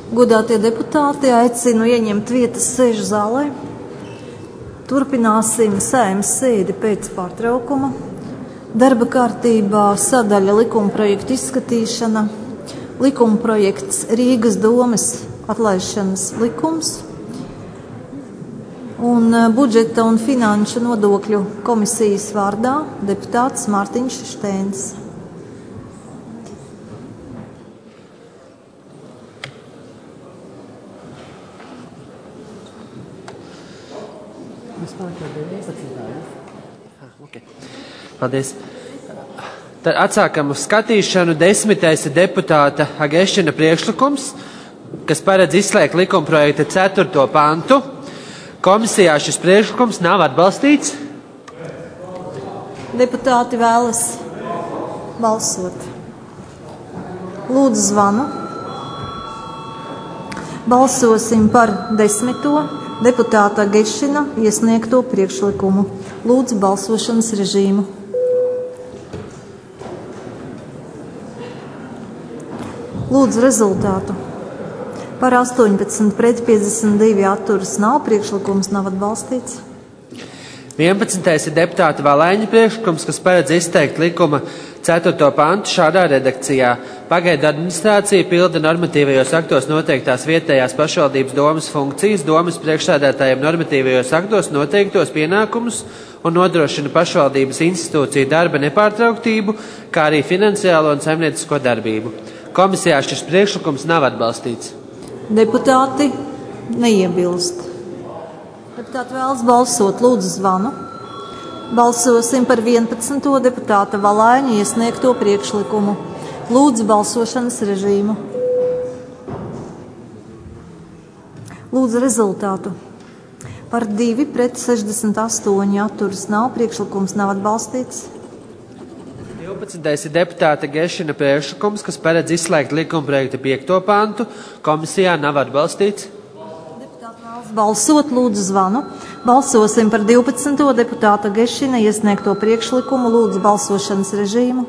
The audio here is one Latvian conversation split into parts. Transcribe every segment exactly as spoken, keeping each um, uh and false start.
Godātie deputāti, aicinu ieņemt vietas sēžu zālē. Turpināsim Saeimas sēdi pēc pārtraukuma. Darba kārtībā sadaļa likumprojektu izskatīšana, likumprojekts Rīgas domes atlaišanas likums un budžeta un finanšu nodokļu komisijas vārdā deputāts Mārtiņš Šteins. Paldies. Tad atsākam uz skatīšanu. Desmitais ir deputāta Agešķina priekšlikums, kas paredz izslēgt likumprojekta ceturto pantu. Komisijā šis priekšlikums nav atbalstīts. Deputāti vēlas balsot. Lūdzu zvanu. Balsosim par desmito deputāta Agešķina iesniegto priekšlikumu. Lūdzu balsošanas režīmu. Lūdzu rezultātu. Par astoņpadsmit pret piecdesmit divi atturas nav, priekšlikums nav atbalstīts. vienpadsmitais ir deputāta Valēņa priekšlikums, kas paredz izteikt likuma ceturto pantu šādā redakcijā. Pagaidu administrācija pilda normatīvajos aktos noteiktās vietējās pašvaldības domes funkcijas, domes priekšsēdētājiem normatīvajos aktos noteiktos pienākumus un nodrošina pašvaldības institūciju darba nepārtrauktību, kā arī finansiālo un saimniecisko darbību. Komisijā šis priekšlikums nav atbalstīts. Deputāti neiebilst. Deputāti vēlas balsot. Lūdzu zvanu. Balsosim par vienpadsmito deputāta Valēņa iesniegto priekšlikumu. Lūdzu balsošanas režīmu. Lūdzu rezultātu. Par divi pret sešdesmit astoņi atturas nav, priekšlikums nav atbalstīts. divpadsmitais ir deputāta Agešķina priekšlikums, kas paredz izslēgt likumprojekta piekto pantu. Komisijā nav atbalstīts. Deputāti vēlas balsot. Lūdzu zvanu. Balsosim par divpadsmito deputāta Agešķina iesniegto priekšlikumu. Lūdzu balsošanas režīmu.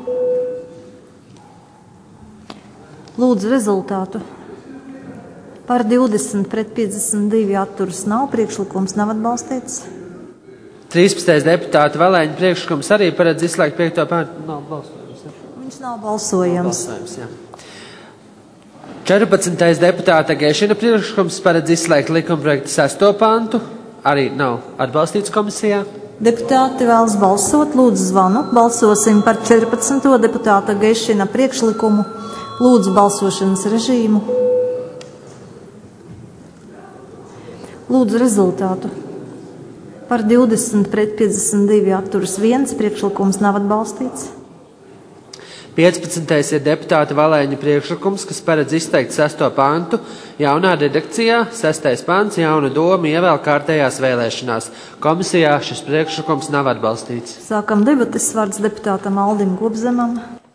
Lūdzu rezultātu. Par divdesmit pret piecdesmit divi atturas nav, priekšlikums nav atbalstīts. trīspadsmitais deputāta Valēņa priekšlikums arī paredz izslēgt piekto pantu. Nav balsojums. Ja? Viņš nav balsojams. balsojums ja. četrpadsmitais deputāta Agešķina priekšlikums paredz izslēgt likumprojekta sesto pantu. Arī nav atbalstīts komisijā. Deputāti vēlas balsot. Lūdzu zvanu. Balsosim par četrpadsmito deputāta Agešķina priekšlikumu. Lūdzu balsošanas režīmu. Lūdzu rezultātu. Par divdesmit pret piecdesmit divi atturas viens, priekšlikums nav atbalstīts. piecpadsmitais ir deputāta Valēņa priekšlikums, kas paredz izteikt sesto pantu jaunā redakcijā. Sestais pants jauna doma ievēl kārtējās vēlēšanās. Komisijā šis priekšlikums nav atbalstīts. Sākam debates. Vārds deputātam Aldim Gobzemam.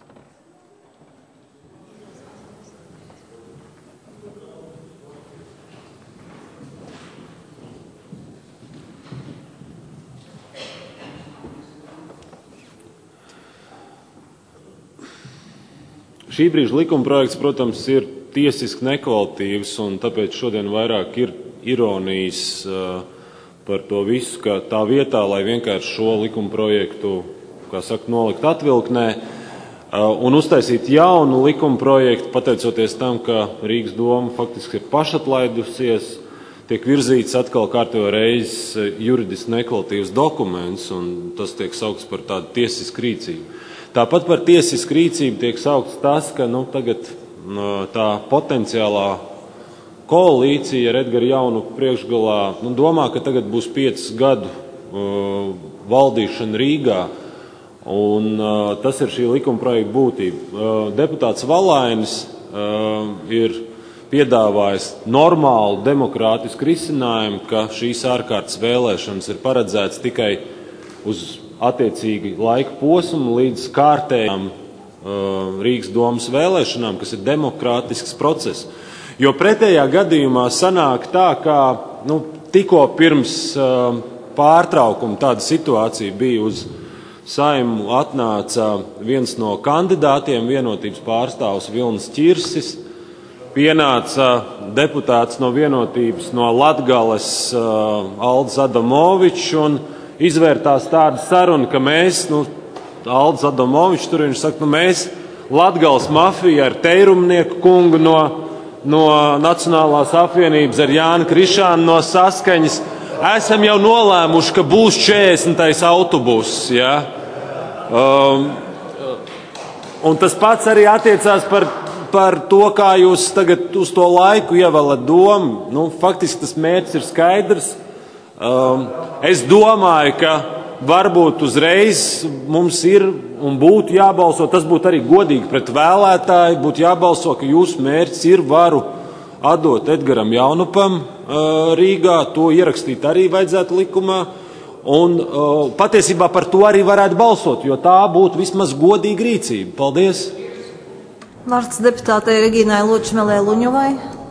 Šī brīža likumprojekts, protams, ir tiesiski nekvalitīvs, un tāpēc šodien vairāk ir ironijas uh, par to visu, ka tā vietā, lai vienkārši šo likumprojektu, kā saka, nolikt atvilknē uh, un uztaisīt jaunu likumprojektu, pateicoties tam, ka Rīgas doma faktiski ir pašatlaidusies, tiek virzīts atkal kārtējo reizi juridiski nekvalitīvs dokuments, un tas tiek saukts par tādu tiesisku rīcību. Tāpat par tiesisku rīcību tiek saukts tas, ka nu, tagad tā potenciālā koalīcija ar Edgara Jaunuku priekšgalā nu, domā, ka tagad būs piecus gadu uh, valdīšana Rīgā, un uh, tas ir šī likumprojekta būtība. Uh, deputāts Valainis uh, ir piedāvājis normālu demokrātisku risinājumu, ka šīs ārkārtas vēlēšanas ir paredzētas tikai uz attiecīgi laika posmu līdz kārtējām uh, Rīgas domas vēlēšanām, kas ir demokrātisks process. Jo pretējā gadījumā sanāk tā, ka nu, tikko pirms uh, pārtraukuma tāda situācija bija uz Saimu atnāca viens no kandidātiem, vienotības pārstāvs Vilnis Ķirsis, pienāca deputāts no Vienotības no Latgales Aldis Adamovičs un izvērtās tāda saruna, ka mēs, nu, Aldis Adamovičs tur viņš saka, nu mēs Latgales mafija ar Teirumnieku kungu no, no Nacionālās apvienības, ar Jānu Krišānu no Saskaņas, esam jau nolēmuši, ka būs četrdesmitais autobuss, ja? Um, un tas pats arī attiecās par, par to, kā jūs tagad uz to laiku ievalat domu. Nu, faktiski tas mērķis ir skaidrs. Um, es domāju, ka varbūt uzreiz mums ir un būtu jābalso, tas būtu arī godīgi pret vēlētāju, būtu jābalso, ka jūsu mērķis ir varu atdot Edgaram Jaunupam Rīgā, to ierakstīt arī vajadzētu likumā, un patiesībā par to arī varētu balsot, jo tā būtu vismaz godīga rīcība. Paldies! Vārds deputātei Regīnai Ločmelē Luņuvai.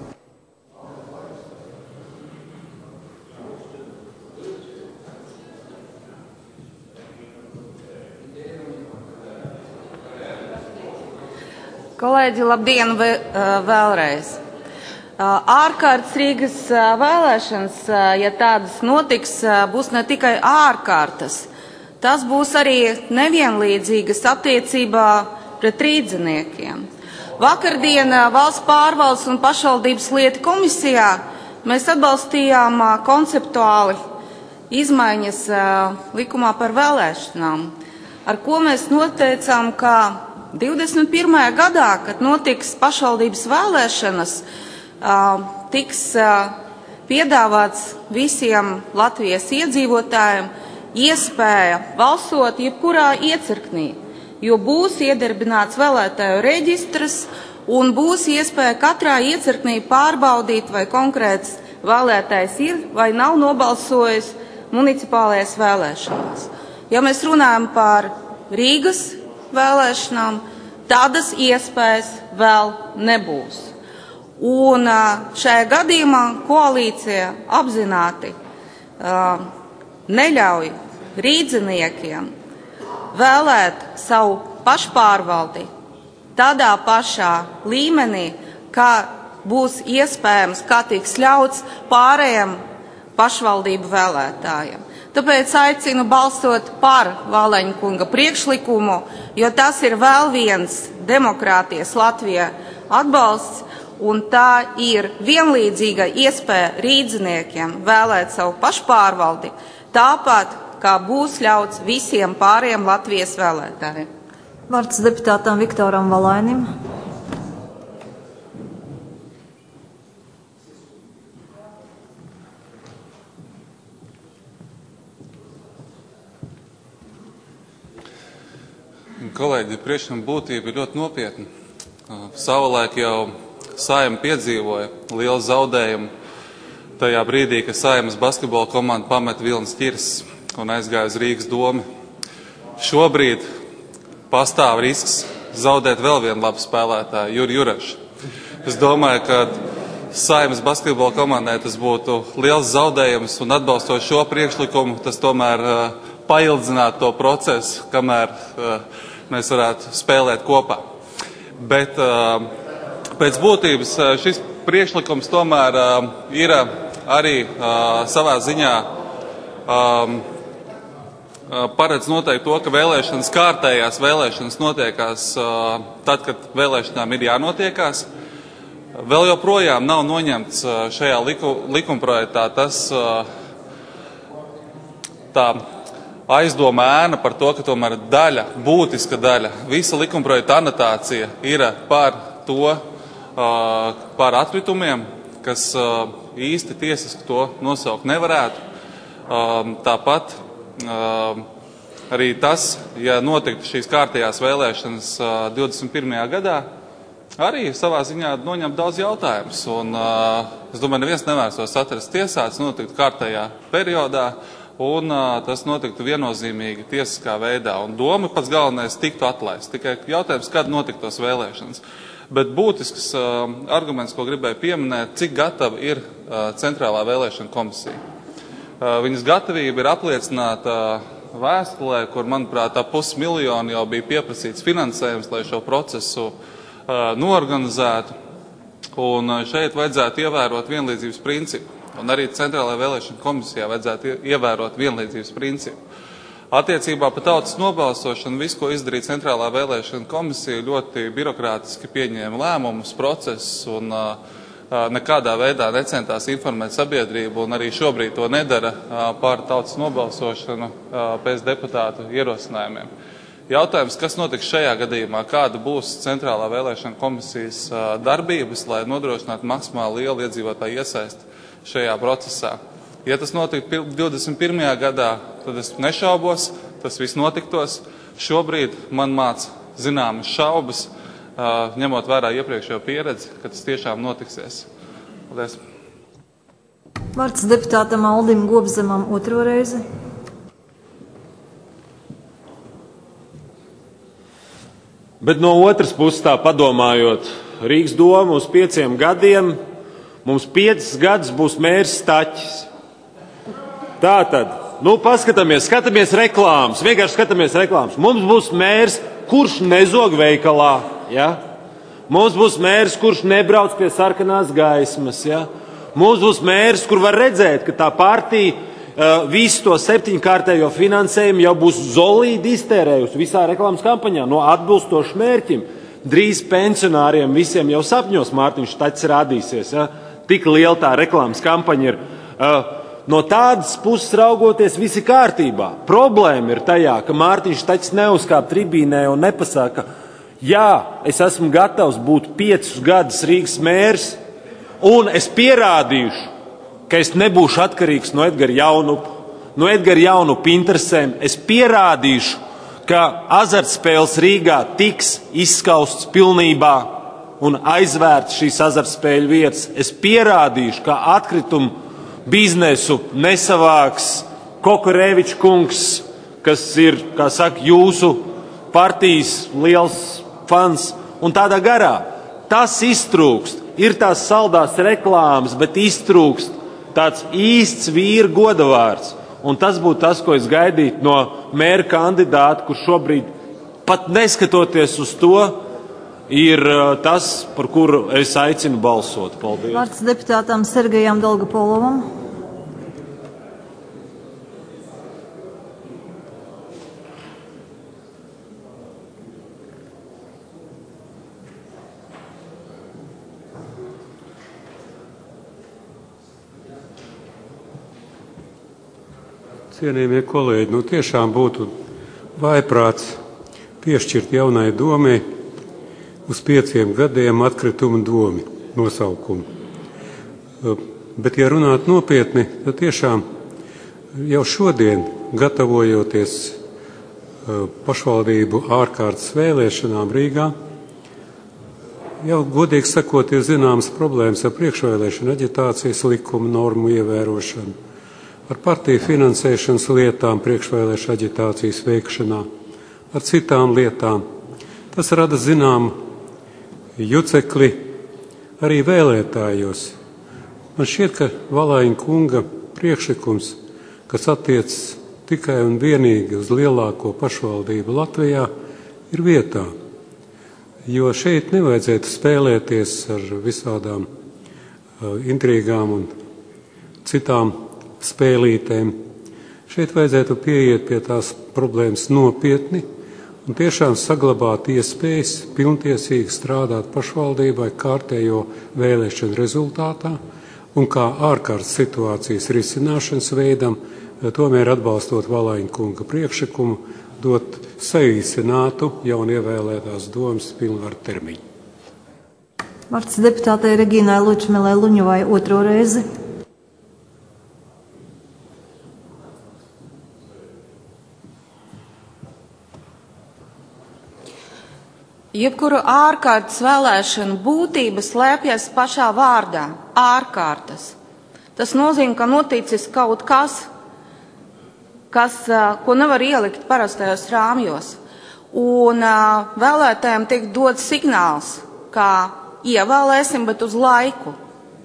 Kolēģi, labdien vēlreiz! Ārkārtas Rīgas vēlēšanas, ja tādas notiks, būs ne tikai ārkārtas, tas būs arī nevienlīdzīgas attiecībā pret rīdziniekiem. Vakardien Valsts pārvaldes un pašvaldības lietu komisijā mēs atbalstījām konceptuāli izmaiņas likumā par vēlēšanām, ar ko mēs noteicām, ka divdesmit pirmajā gadā, kad notiks pašvaldības vēlēšanas, tiks piedāvāts visiem Latvijas iedzīvotājiem iespēja balsot jebkurā iecirknī, jo būs iedarbināts vēlētāju reģistrs un būs iespēja katrā iecirknī pārbaudīt, vai konkrēts vēlētājs ir vai nav nobalsojis municipālajās vēlēšanās. Ja mēs runājam par Rīgas vēlēšanām, tādas iespējas vēl nebūs. Un šajā gadījumā koalīcija apzināti uh, neļauj rīdziniekiem vēlēt savu pašpārvaldi tādā pašā līmenī, kā būs iespējams, kā tiks ļauts pārējiem pašvaldību vēlētājiem. Tāpēc aicinu balsot par Vāleņa kunga priekšlikumu, jo tas ir vēl viens demokrātijas Latvijā atbalsts, un tā ir vienlīdzīga iespēja rīdziniekiem vēlēt savu pašpārvaldi, tāpat kā būs ļauts visiem pārējiem Latvijas vēlētājiem. Vārds deputātam Viktoram Valainim. Kolēģi, priekšlikuma būtība ir ļoti nopietna. Savulaik jau Saeima piedzīvoja lielu zaudējumu tajā brīdī, kad Saeimas basketbola komanda pameta Vilnis Ķirs un aizgāja uz Rīgas domu. Šobrīd pastāv risks zaudēt vēl vienu labu spēlētāju, Juri Jurešu. Es domāju, ka Saeimas basketbola komandai tas būtu liels zaudējums, un atbalstot šo priekšlikumu, tas tomēr uh, paildzinātu to procesu, kamēr uh, mēs varētu spēlēt kopā. Bet uh, pēc būtības šis priekšlikums tomēr uh, ir arī uh, savā ziņā um, paredz noteikti to, ka vēlēšanas kārtējās vēlēšanas notiekās uh, tad, kad vēlēšanām ir jānotiekās. Vēl joprojām nav noņemts uh, šajā liku, likumprojektā tas uh, tā aizdoma ēna par to, ka tomēr daļa, būtiska daļa, visa likumprojekta anotācija ir par to, par atkritumiem, kas īsti tiesiski to nosaukt nevarētu. Tāpat arī tas, ja notiktu šīs kārtējās vēlēšanas divdesmit pirmajā gadā, arī savā ziņā noņem daudz jautājumus. Un es domāju, neviens nevērstos atrast tiesāts, notiktu kārtējā periodā, un tas notiktu viennozīmīgi tiesiskā veidā. Un doma pats galvenais tiktu atlaist. Tikai jautājums, kad notiktos vēlēšanas. Bet būtisks uh, arguments, ko gribēju pieminēt, cik gatava ir uh, Centrālā vēlēšana komisija. Uh, viņas gatavība ir apliecināta uh, vēstulē, kur, manuprāt, ap pusmiljonu jau bija pieprasīts finansējums, lai šo procesu uh, norganizētu. Un šeit vajadzētu ievērot vienlīdzības principu. Un arī Centrālajā vēlēšana komisijā vajadzētu ievērot vienlīdzības principu. Attiecībā par tautas nobalsošanu visu, ko izdarīja Centrālā vēlēšana komisija, ļoti birokrātiski pieņēma lēmumus, procesus un uh, nekādā veidā necentās informēt sabiedrību, un arī šobrīd to nedara uh, par tautas nobalsošanu uh, pēc deputātu ierosinājumiem. Jautājums, kas notiks šajā gadījumā, kāda būs Centrālā vēlēšana komisijas uh, darbības, lai nodrošinātu maksimāli lielu iedzīvotāju iesaisti šajā procesā. Ja tas notiktu divdesmit pirmajā gadā, tad es nešaubos, tas viss notiktos. Šobrīd man māc zināmas šaubas, ņemot vērā iepriekšējo pieredzi, ka tas tiešām notiksies. Paldies. Vārds deputātam Aldim Gobzemam otro reizi. Bet no otras puses tā padomājot, Rīgas doma uz pieciem gadiem, mums piecas gadus būs mērs Staķis. Tātad, nu paskatāmies, skatāmies reklāmas, vienkārši skatāmies reklāmas. Mums būs mērs, kurš nezog veikalā, ja? Mums būs mērs, kurš nebrauc pie sarkanās gaismas, ja? Mums būs mērs, kur var redzēt, ka tā partija uh, visu to septiņkārtējo finansējumu jau būs zolīdi iztērējusi visā reklāmas kampaņā no atbilstošu mērķim. Drīz pensionāriem visiem jau sapņos Mārtiņš Staķis rādīsies, ja? Tik liela tā reklāmas kampaņa ir. Uh, No tādas puses raugoties visi kārtībā. Problēma ir tajā, ka Mārtiņš Staķis neuzkāp tribīnē un nepasaka, jā, es esmu gatavs būt piecus gadus Rīgas mērs, un es pierādīšu, ka es nebūšu atkarīgs no Edgara Jaunupa, no Edgara Jaunupa interesēm. Es pierādīšu, ka azartspēles Rīgā tiks izskausts pilnībā un aizvērts šīs azartspēļu vietas. Es pierādīšu, ka atkritumu biznesu nesavāks Kokorevičs kungs, kas ir, kā saka, jūsu partijas liels fans, un tādā garā. Tas iztrūkst. Ir tās saldās reklāmas, bet iztrūkst tāds īsts vīra godavārds. Un tas būtu tas, ko es gaidītu no mēra kandidāta, kurš šobrīd, pat neskatoties uz to, ir tas, par kuru es aicinu balsot. Paldies. Vārds deputātam Sergejam Dolgopolovam. Cienījamie kolēģi, nu tiešām būtu vājprāts piešķirt jaunai domai uz pieciem gadiem atkritumu domi nosaukumu. Bet, ja runāt nopietni, tad tiešām jau šodien, gatavojoties pašvaldību ārkārtas vēlēšanām Rīgā, jau godīgi sakot, ir zināmas problēmas ar priekšvēlēšanu aģitācijas likumu normu ievērošanu, ar partiju finansēšanas lietām priekšvēlēšana aģitācijas veikšanā, ar citām lietām. Tas rada zināmu jucekli arī vēlētājos. Man šķiet, ka Valaina kunga priekšlikums, kas attiecas tikai un vienīgi uz lielāko pašvaldību Latvijā, ir vietā. Jo šeit nevajadzētu spēlēties ar visādām uh, intrīgām un citām spēlītēm. Šeit vajadzētu pieiet pie tās problēmas nopietni un tiešām saglabāt iespējas pilntiesīgi strādāt pašvaldībai kārtējo vēlēšanu rezultātā un kā ārkārtas situācijas risināšanas veidam, tomēr atbalstot Valaina kunga priekšlikumu, dot saīsinātu jaunievēlētās domas pilnvaru termiņu. Vārds deputātei Regīnai Lučmelē Luņovai otro reizi. Jebkuru ārkārtas vēlēšanu būtība slēpjas pašā vārdā – ārkārtas. Tas nozīmē, ka noticis kaut kas, kas, ko nevar ielikt parastajos rāmjos. Un vēlētājiem tiek dots signāls, ka ievēlēsim, bet uz laiku.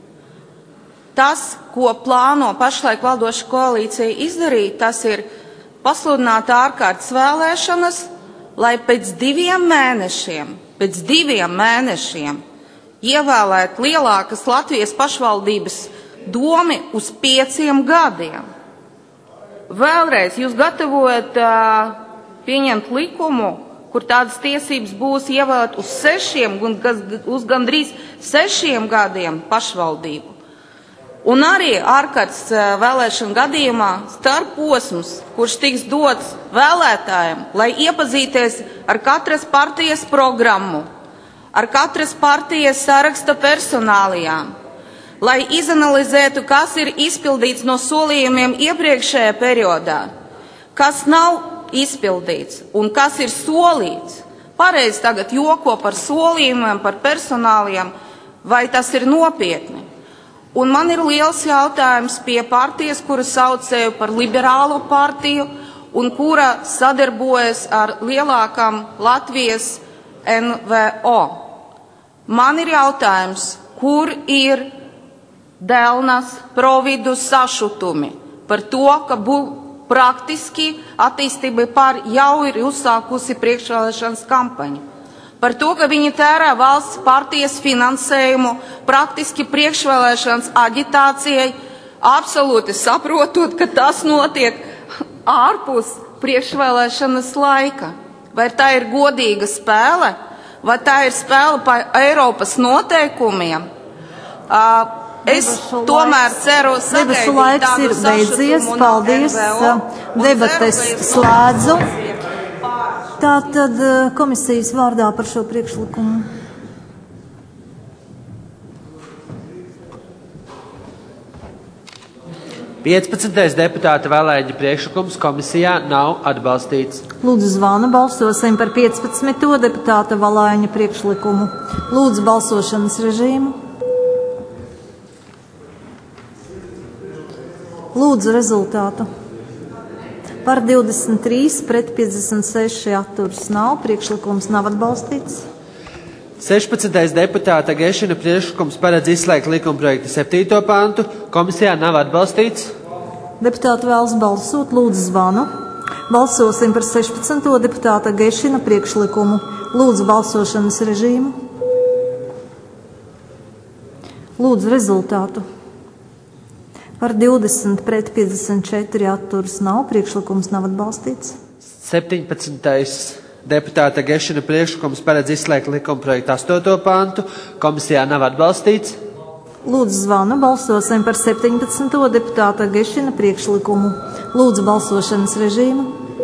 Tas, ko plāno pašlaik valdoša koalīcija izdarīt, tas ir pasludināt ārkārtas vēlēšanas, lai pēc diviem mēnešiem, pēc diviem mēnešiem ievēlēt lielākas Latvijas pašvaldības domi uz pieciem gadiem. Vēlreiz jūs gatavojat uh, pieņemt likumu, kur tādas tiesības būs ievēlēt uz sešiem, uz gandrīz sešiem gadiem pašvaldību. Un arī ārkārtas vēlēšana gadījumā starp posms, kurš tiks dots vēlētājiem, lai iepazīties ar katras partijas programmu, ar katras partijas saraksta personālijām, lai izanalizētu, kas ir izpildīts no solījumiem iepriekšējā periodā, kas nav izpildīts un kas ir solīts. Pareizi tagad joko par solījumiem, par personālijām, vai tas ir nopietni. Un man ir liels jautājums pie partijas, kuru saucēju par liberālo partiju un kura sadarbojas ar lielākām Latvijas N V O. Man ir jautājums, kur ir Delnas providu sašutumi par to, ka bū, praktiski attīstība par jau ir uzsākusi priekšvēlēšanas kampaņu. Par to, ka viņi tērē valsts partijas finansējumu praktiski priekšvēlēšanas aģitācijai, absolūti saprotot, ka tas notiek ārpus priekšvēlēšanas laika. Vai tā ir godīga spēle, vai tā ir spēle par Eiropas noteikumiem? Es debašu tomēr laiks, ceru sagaidīt laiks ir beidzies, paldies, debates slēdzu. Tātad komisijas vārdā par šo priekšlikumu. piecpadsmitais deputāta Valēņa priekšlikums komisijā nav atbalstīts. Lūdzu, zvana balsosim par piecpadsmito deputāta Valēņa priekšlikumu. Lūdzu, balsošanas režīmu. Lūdzu, rezultātu. Par divdesmit trīs pret piecdesmit seši atturas nav. Priekšlikums nav atbalstīts. sešpadsmitais deputāta Gešina priekšlikums paredz izslēgt likumprojekta septīto pantu. Komisijā nav atbalstīts. Deputāti vēlas balsot. Lūdzu, zvanu. Balsosim par sešpadsmito deputāta Gešina priekšlikumu. Lūdzu, balsošanas režīmu. Lūdzu, rezultātu. Par divdesmit pret piecdesmit četri atturas nav. Priekšlikums nav atbalstīts. septiņpadsmitais deputāta Gešina priekšlikums paredz izslēgt likumprojekta astoto pantu. Komisijā nav atbalstīts. Lūdzu, zvanu. Balsosim par septiņpadsmito deputāta Gešina priekšlikumu. Lūdzu, balsošanas režīmu.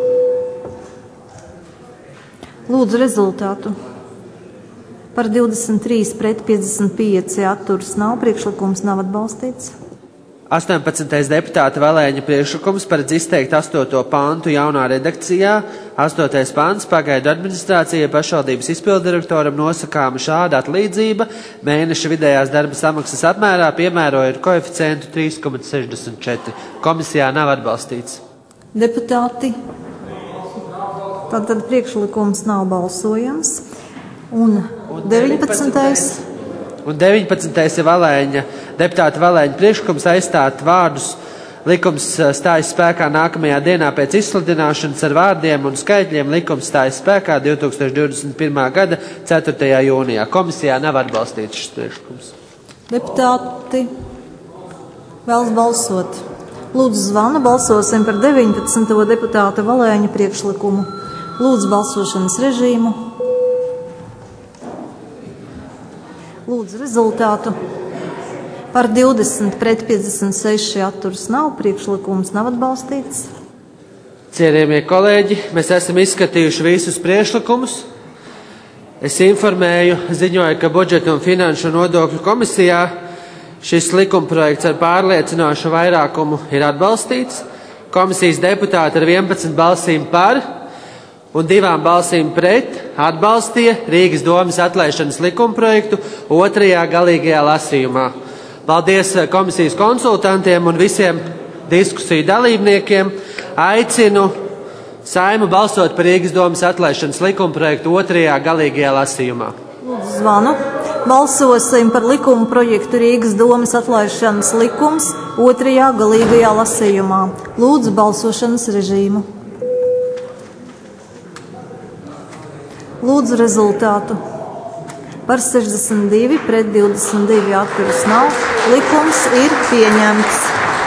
Lūdzu, rezultātu. Par divdesmit trīs pret piecdesmit pieci atturas nav. Priekšlikums nav atbalstīts. astoņpadsmitais deputāta Valēņa priekšlikums paredz izteikt astoto pantu jaunā redakcijā. astotais pants pagaidu administrācijai pašvaldības izpildirektoram nosakāma šāda atlīdzība mēneša vidējās darba samaksas apmērā, piemērojot koeficientu trīs komats sešdesmit četri. Komisijā nav atbalstīts. Deputāti, tātad priekšlikums nav balsojams. Un, un deviņpadsmitais Un deviņpadsmitais ir Valēņa, deputāta Valēņa priekšlikums aizstāt vārdus likums stājas spēkā nākamajā dienā pēc izsludināšanas ar vārdiem un skaitļiem. Likums stājas spēkā divtūkstoš divdesmit pirmā gada ceturtajā jūnijā. Komisijā nav atbalstīts šis priekšlikums. Deputāti vēlas balsot. Lūdzu, zvana. Balsosim par deviņpadsmito deputāta Valēņa priekšlikumu. Lūdzu, balsošanas režīmu. Lūdzu, rezultātu. Par divdesmit pret piecdesmit seši atturas nav. Priekšlikums nav atbalstīts. Cienījamie kolēģi, mēs esam izskatījuši visus priekšlikumus. Es informēju, ziņoju, ka budžeta un finanšu nodokļu komisijā šis likumprojekts ar pārliecinošu vairākumu ir atbalstīts. Komisijas deputāti ar vienpadsmit balsīm par un divām balsīm pret atbalstīja Rīgas domes atlaišanas likumprojektu otrajā galīgajā lasījumā. Paldies komisijas konsultantiem un visiem diskusiju dalībniekiem. Aicinu Saimu balsot par Rīgas domes atlaišanas likumprojektu otrajā galīgajā lasījumā. Lūdzu, zvanu. Balsosim par likuma projektu Rīgas domes atlaišanas likums otrajā galīgajā lasījumā. Lūdzu, balsošanas režīmu. Lūdzu, rezultātu. Par sešdesmit divi, pret divdesmit divi atturas nav. Likums ir pieņemts.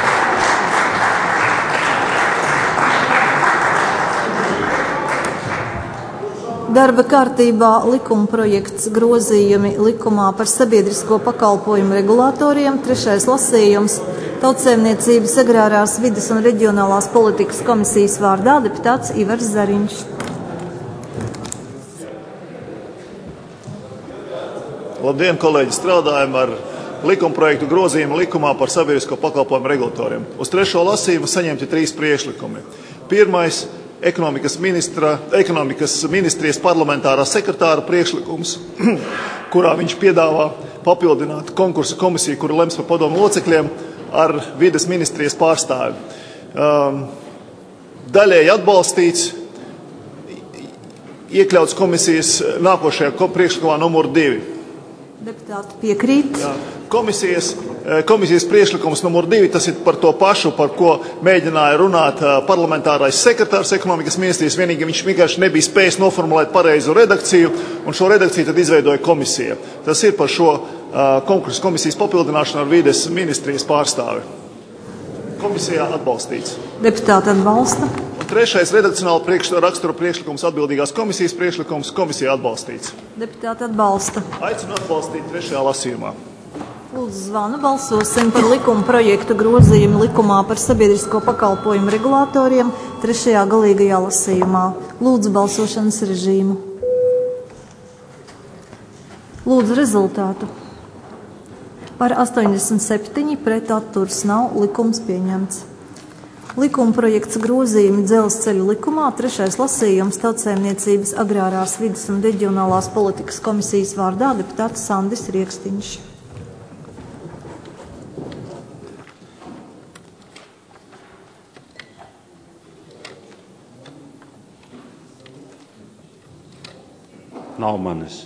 Darba kārtībā likuma projekts grozījumi likumā par sabiedrisko pakalpojumu regulatoriem, trešais lasījums, Tautsaimniecības, agrārās vides un reģionālās politikas komisijas vārdā deputāts Ivars Zariņš. Labdien, kolēģi! Strādājam ar likumprojektu grozījumu likumā par sabiedrisko pakalpojumu regulatoriem. Uz trešo lasījumu saņemti trīs priekšlikumi. Pirmais – ekonomikas, ministra, ekonomikas ministrijas parlamentārā sekretāra priekšlikums, kurā viņš piedāvā papildināt konkursu komisiju, kura lems par padomu locekļiem, ar vides ministrijas pārstāvi. Um, daļēji atbalstīts, iekļauts komisijas nākošajā priekšlikumā numur divi. Deputāti piekrīt. Jā. Komisijas, komisijas priekšlikums numur divi, tas ir par to pašu, par ko mēģināja runāt parlamentārais sekretārs ekonomikas ministrijas, vienīgi viņš vienkārši nebija spējis noformulēt pareizu redakciju, un šo redakciju tad izveidoja komisija. Tas ir par šo uh, konkursu komisijas papildināšanu ar vides ministrijas pārstāvi. Komisijā atbalstīts. Deputāti atbalsta. Trešais redakcionāla priekš, rakstura priekšlikums atbildīgās komisijas priekšlikums komisijā atbalstīts. Deputāti atbalsta. Aicinu atbalstīt trešajā lasījumā. Lūdzu zvanu, balsosim par likuma projektu grozījumu likumā par sabiedrisko pakalpojumu regulātoriem trešajā galīgajā lasījumā. Lūdzu balsošanas režīmu. Lūdzu rezultātu. Par astoņdesmit septiņi, pret atturas nav, likums pieņemts. Likuma projekts grozījumi dzelzceļu likumā, trešais lasījums Tautsaimniecības, agrārās vides un reģionālās politikas komisijas vārdā deputāts Sandis Riekstiņš. Nav manis.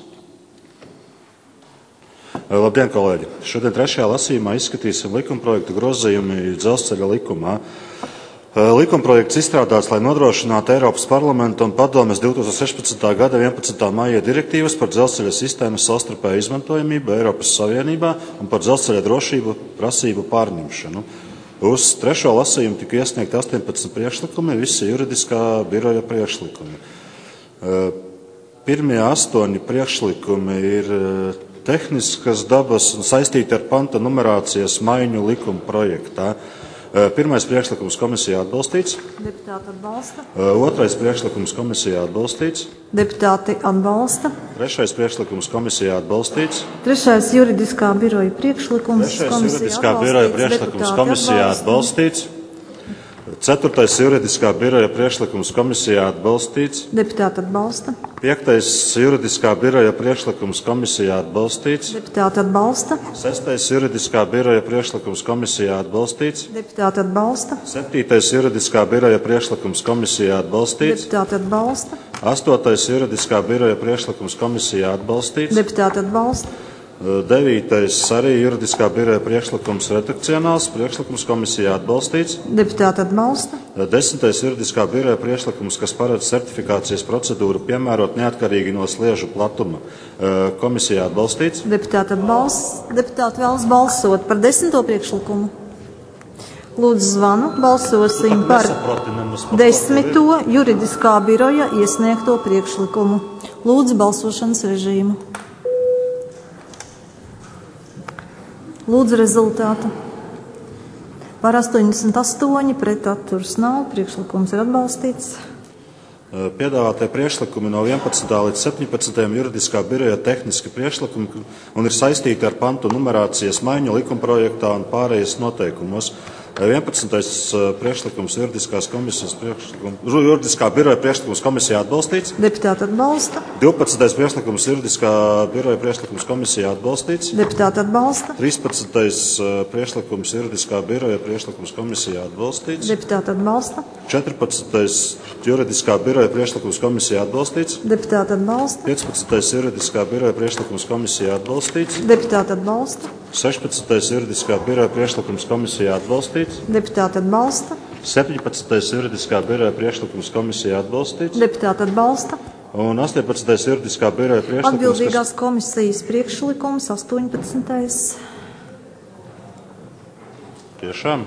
Labdien, kolēģi! Šodien trešajā lasījumā izskatīsim likumprojektu grozījumi dzelzceļa likumā. Likumprojekts izstrādāts, lai nodrošinātu Eiropas parlamenta un padomes divi tūkstoši sešpadsmitā gada vienpadsmitā maija direktīvas par dzelzceļa sistēmas savstarpēju izmantojamību Eiropas Savienībā un par dzelzceļa drošību prasību pārņemšanu. Uz trešo lasījumu tika iesniegti astoņpadsmit priekšlikumi, visi juridiskā biroja priekšlikumi. Pirmie astoņi priekšlikumi ir tehniskas dabas un saistīti ar panta numerācijas maiņu likuma projektā. Pirmais priekšlikums komisijā atbalstīts. Deputāti atbalsta. Otrais priekšlikums komisijā atbalstīts. Deputāti atbalsta. Trešais priekšlikums komisijā atbalstīts. Trešais juridiskā biroja priekšlikums Trešais juridiskā biroja priekšlikums komisijā atbalstīts. Ceturtais juridiskā biroja priekšlikums komisijā atbalstīts. Deputāti atbalsta. Piektais juridiskā biroja priekšlikums komisijā atbalstīts. Deputāti atbalsta. Sestais juridiskā biroja priekšlikums komisijā atbalstīts. Deputāti atbalsta. Septītais juridiskā biroja priekšlikums komisijā atbalstīts. Deputāti atbalsta. Astotais juridiskā biroja priekšlikums komisijā atbalstīts. Deputāti atbalsta. Devītais arī juridiskā biroja priekšlikums redakcionāls, priekšlikums komisijā atbalstīts. Deputāti atbalsta. Desmitais juridiskā biroja priekšlikums, kas paredz certifikācijas procedūru piemērot neatkarīgi no sliežu platuma, komisijā atbalstīts. Deputāti atbalsta. Deputāti vēlas balsot par desmito priekšlikumu. Lūdzu zvanu, balsosim par desmito juridiskā biroja iesniegto priekšlikumu. Lūdzu balsošanas režīmu. Lūdzu rezultātu. Par astoņdesmit astoņi, pret atturas nav, priekšlikums ir atbalstīts. Piedāvātie priekšlikumi no vienpadsmitā līdz septiņpadsmitajam juridiskā biroja tehniski priekšlikumi un ir saistīti ar pantu numerācijas maiņu likumprojektā un pārējas noteikumos. vienpadsmitais priekšlikums juridiskās komisijas priekšlikums, juridiskā biroja priekšlikums komisijā atbalstīts. Deputāti atbalsta. divpadsmitais priekšlikums juridiskā biroja priekšlikums komisijā atbalstīts. Deputāti atbalsta. trīspadsmitais priekšlikums juridiskā biroja priekšlikums komisijā atbalstīts. Deputāti atbalsta. četrpadsmitais juridiskā biroja priekšlikums komisijā atbalstīts. Deputāti atbalsta. piecpadsmitais juridiskā biroja priekšlikums komisijā atbalstīts. Deputāti atbalsta. sešpadsmitais juridiskā biroja priekšlikums komisijā atbalstīts. Deputāti atbalsta. septiņpadsmitais juridiskā biroja priekšlikums komisijā atbalstīts. Deputāti atbalsta. Un astoņpadsmitais juridiskā biroja priekšlikums. Atbildīgās kas... komisijas priekšlikums astoņpadsmitais. Tiešām?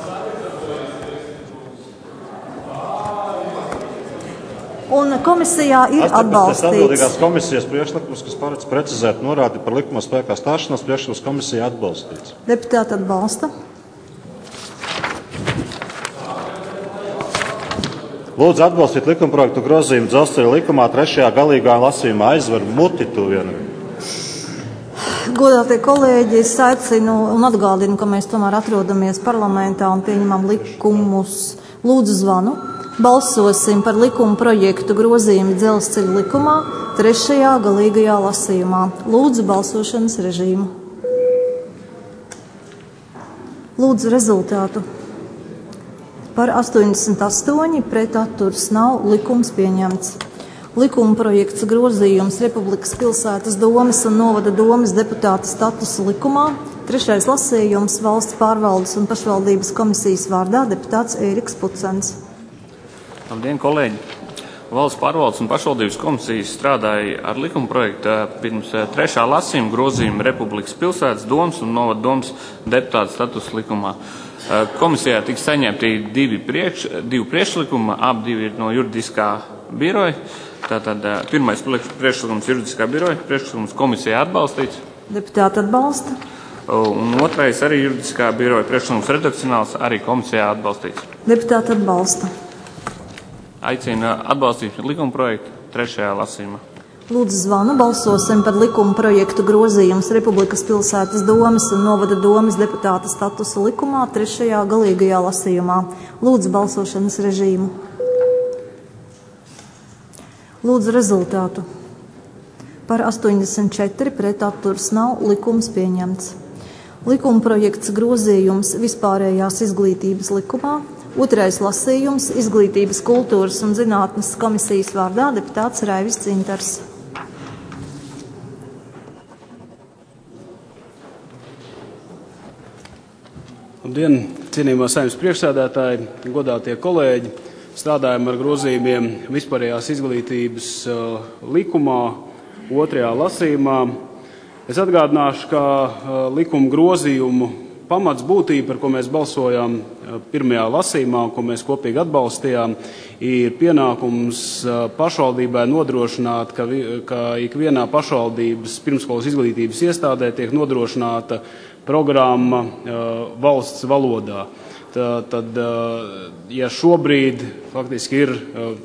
Un komisijā ir atbalstīts. Atbildīgās komisijas priekšlikums, kas paredz precizēt norādi par likuma spēkā stāšanos, priekšlikums komisijā atbalstīts. Deputāti atbalsta. Lūdzu atbalstīt likumprojektu grozījumu Dzelzceļa likumā trešajā galīgā lasījumā. Aizver muti tu vienu. Godātie kolēģi, es aicinu un atgādinu, ka mēs tomēr atrodamies parlamentā un pieņemam likumus. Lūdzu zvanu. Balsosim par likuma projektu grozījumu Dzelzceļa likumā trešajā galīgajā lasījumā. Lūdzu balsošanas režīmu. Lūdzu rezultātu. Par astoņdesmit astoņi, pret atturas nav, likums pieņemts. Likuma projekts grozījums Republikas pilsētas domes un novada domes deputāta statusa likumā. Trešais lasījums valsts pārvaldes un pašvaldības komisijas vārdā deputāts Ēriks Pucens. Labdien, kolēģi! Valsts pārvaldes un pašvaldības komisijas strādāja ar likuma projektu pirms trešā lasījuma grozījumu Republikas pilsētas domes un novada domes deputāta statusa likumā. Komisijā tika saņemti divi, priekš, divi priekšlikumi, abi divi ir no juridiskā biroja. Tātad pirmais priekšlikums juridiskā biroja, priekšlikums komisijā atbalstīts. Deputāti atbalsta. Un otrais arī juridiskā biroja, priekšlikums redakcionāls, arī komisijā atbalstīts. Deputāti atbalsta. Aicina atbalstīt likuma projektu trešajā lasījumā. Lūdzu zvanu, balsosim par likuma projektu grozījums Republikas pilsētas domes un novada domes deputāta statusa likumā trešajā galīgajā lasījumā. Lūdzu balsošanas režīmu. Lūdzu rezultātu. Par astoņdesmit četri, pret atturas nav, likums pieņemts. Likuma projekts grozījums vispārējās izglītības likumā. Otrais lasījums Izglītības, kultūras un zinātnes komisijas vārdā deputāts Raivis Dzintars. Labdien, cienījumā Saeimas priekšsēdētāji, godātie kolēģi! Strādājam ar grozījumiem vispārējās izglītības likumā, otrajā lasījumā. Es atgādināšu, ka likuma grozījumu pamats būtība, par ko mēs balsojām pirmajā lasījumā, ko mēs kopīgi atbalstījām, ir pienākums pašvaldībai nodrošināt, ka, ka ikvienā pašvaldības pirmskolas izglītības iestādē tiek nodrošināta programma valsts valodā. Tad, ja šobrīd faktiski ir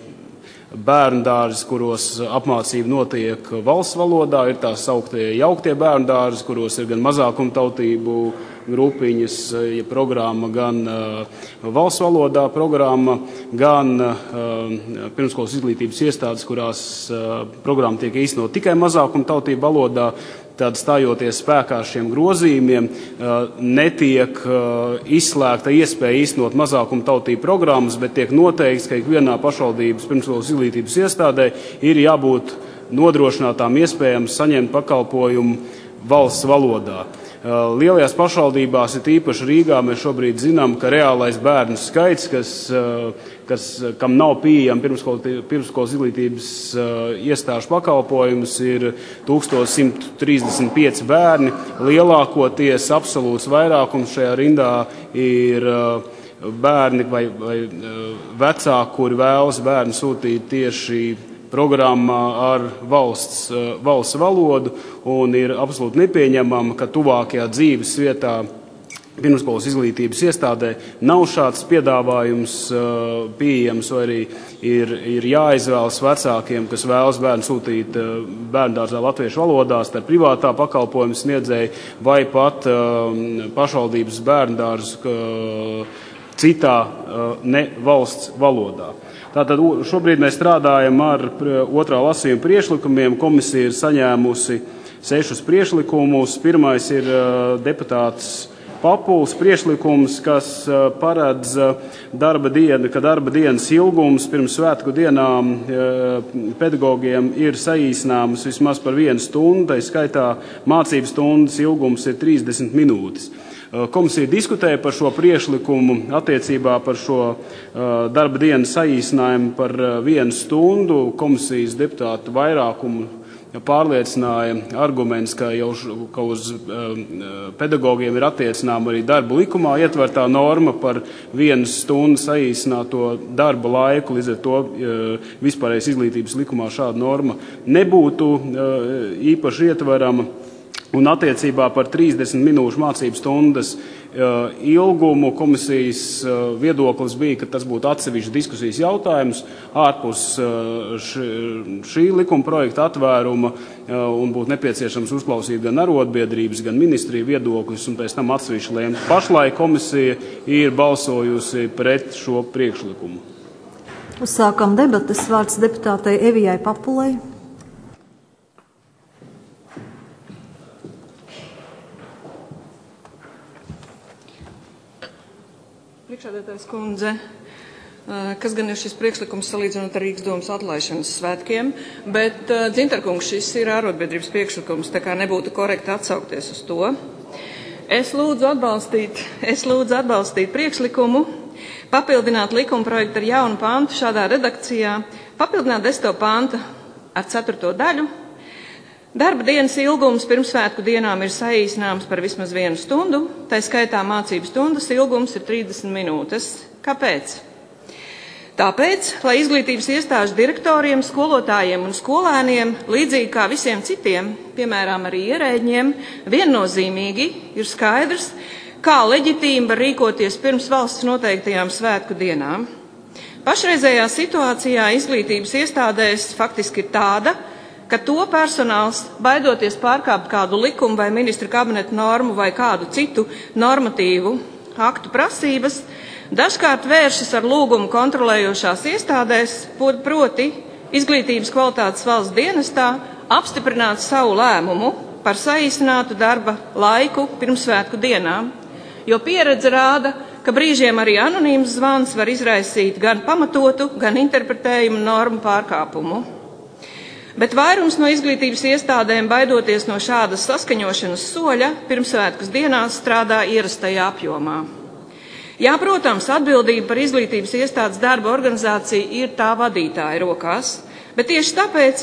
bērndārzi, kuros apmācība notiek valsts valodā, ir tā sauktie jauktie bērndārzi, kuros ir gan mazākumtautību grupiņas, ja programma, gan uh, valsts valodā programma, gan uh, pirmskolas izglītības iestādes, kurās uh, programma tiek īstenot tikai mazākumtautību valodā. Tad stājoties spēkā šiem grozījumiem, netiek izslēgta iespēja īstenot mazākumtautību programmas, bet tiek noteikts, ka ikvienā pašvaldības pirmskolas izglītības iestādē ir jābūt nodrošinātām iespējām saņemt pakalpojumu valsts valodā. Lielajās pašvaldībās, ir īpaši Rīgā, mēs šobrīd zinām, ka reālais bērnu skaits, kas, kas, kam nav pieejama pirmskolas izglītības iestāžu pakalpojums, ir tūkstoš simt trīsdesmit pieci bērni. Lielākoties absolūts vairākums šajā rindā ir bērni vai, vai vecāki, kuri vēlas bērnu sūtīt tieši programmā ar valsts, valsts valodu, un ir absolūti nepieņemama, ka tuvākajā dzīves vietā pirmskolas izglītības iestādē nav šāds piedāvājums pieejams, vai arī ir, ir jāizvēlas vecākiem, kas vēlas bērnu sūtīt bērndārzā latviešu valodā starp privātā pakalpojuma sniedzēju vai pat pašvaldības bērndārzu citā ne valsts valodā. Tātad šobrīd mēs strādājam ar otrā lasījuma priekšlikumiem. Komisija ir saņēmusi sešus priekšlikumus. Pirmais ir deputāts Papuls priekšlikums, kas paredz darba dienu, ka darba dienas ilgums pirms svētku dienām pedagogiem ir saīsināms vismaz par vienu stundu, tai skaitā mācības stundas ilgums ir trīsdesmit minūtes. Komisija diskutēja par šo priekšlikumu attiecībā par šo darba dienu saīsinājumu par vienu stundu. Komisijas deputātu vairākumu pārliecināja arguments, ka jau ka uz pedagogiem ir attiecinām arī darba likumā ietvertā norma par vienu stundu saīsināto darba laiku. Līdz ar to vispārējais izglītības likumā šāda norma nebūtu īpaši ietverama. Un attiecībā par trīsdesmit minūšu mācību stundas ilgumu komisijas viedoklis bija, ka tas būtu atsevišķs diskusijas jautājums ārpus šī likuma projekta atvēruma un būtu nepieciešams uzklausīt gan arotbiedrības, gan ministriju viedokļus un pēc tam atsevišķi lēmt. Pašlaik komisija ir balsojusi pret šo priekšlikumu. Uzsākam debates. Vārds deputātei Evijai Papulei. Priekšsēdētājas kundze, kas gan ir šis priekšlikums salīdzinot ar Rīgas domas atlaišanas svētkiem, bet Dzintarkungs, šis ir arotbiedrības priekšlikums, tā kā nebūtu korekti atsaukties uz to. Es lūdzu atbalstīt, es lūdzu atbalstīt priekšlikumu, papildināt likuma projektu ar jaunu pantu šādā redakcijā, papildināt desmito pantu ar ceturto daļu. Darba dienas ilgums pirmsvētku dienām ir saīsināms par vismaz vienu stundu, tā skaitā mācību stundas ilgums ir trīsdesmit minūtes. Kāpēc? Tāpēc, lai izglītības iestāžu direktoriem, skolotājiem un skolēniem, līdzīgi kā visiem citiem, piemēram arī ierēģiem, viennozīmīgi ir skaidrs, kā leģitīmi var rīkoties pirms valsts noteiktajām svētku dienām. Pašreizējā situācijā izglītības iestādēs faktiski ir tāda, ka to personāls, baidoties pārkāpt kādu likumu vai ministra kabineta normu vai kādu citu normatīvu aktu prasības, dažkārt vēršas ar lūgumu kontrolējošās iestādēs, proti izglītības kvalitātes valsts dienestā, apstiprināt savu lēmumu par saīsinātu darba laiku pirmsvētku dienām, jo pieredze rāda, ka brīžiem arī anonīms zvans var izraisīt gan pamatotu, gan interpretējumu normu pārkāpumu. Bet vairums no izglītības iestādēm, baidoties no šādas saskaņošanas soļa, pirmsvētkus dienās strādā ierastajā apjomā. Jā, protams, atbildība par izglītības iestādes darba organizāciju ir tā vadītāja rokās, bet tieši tāpēc,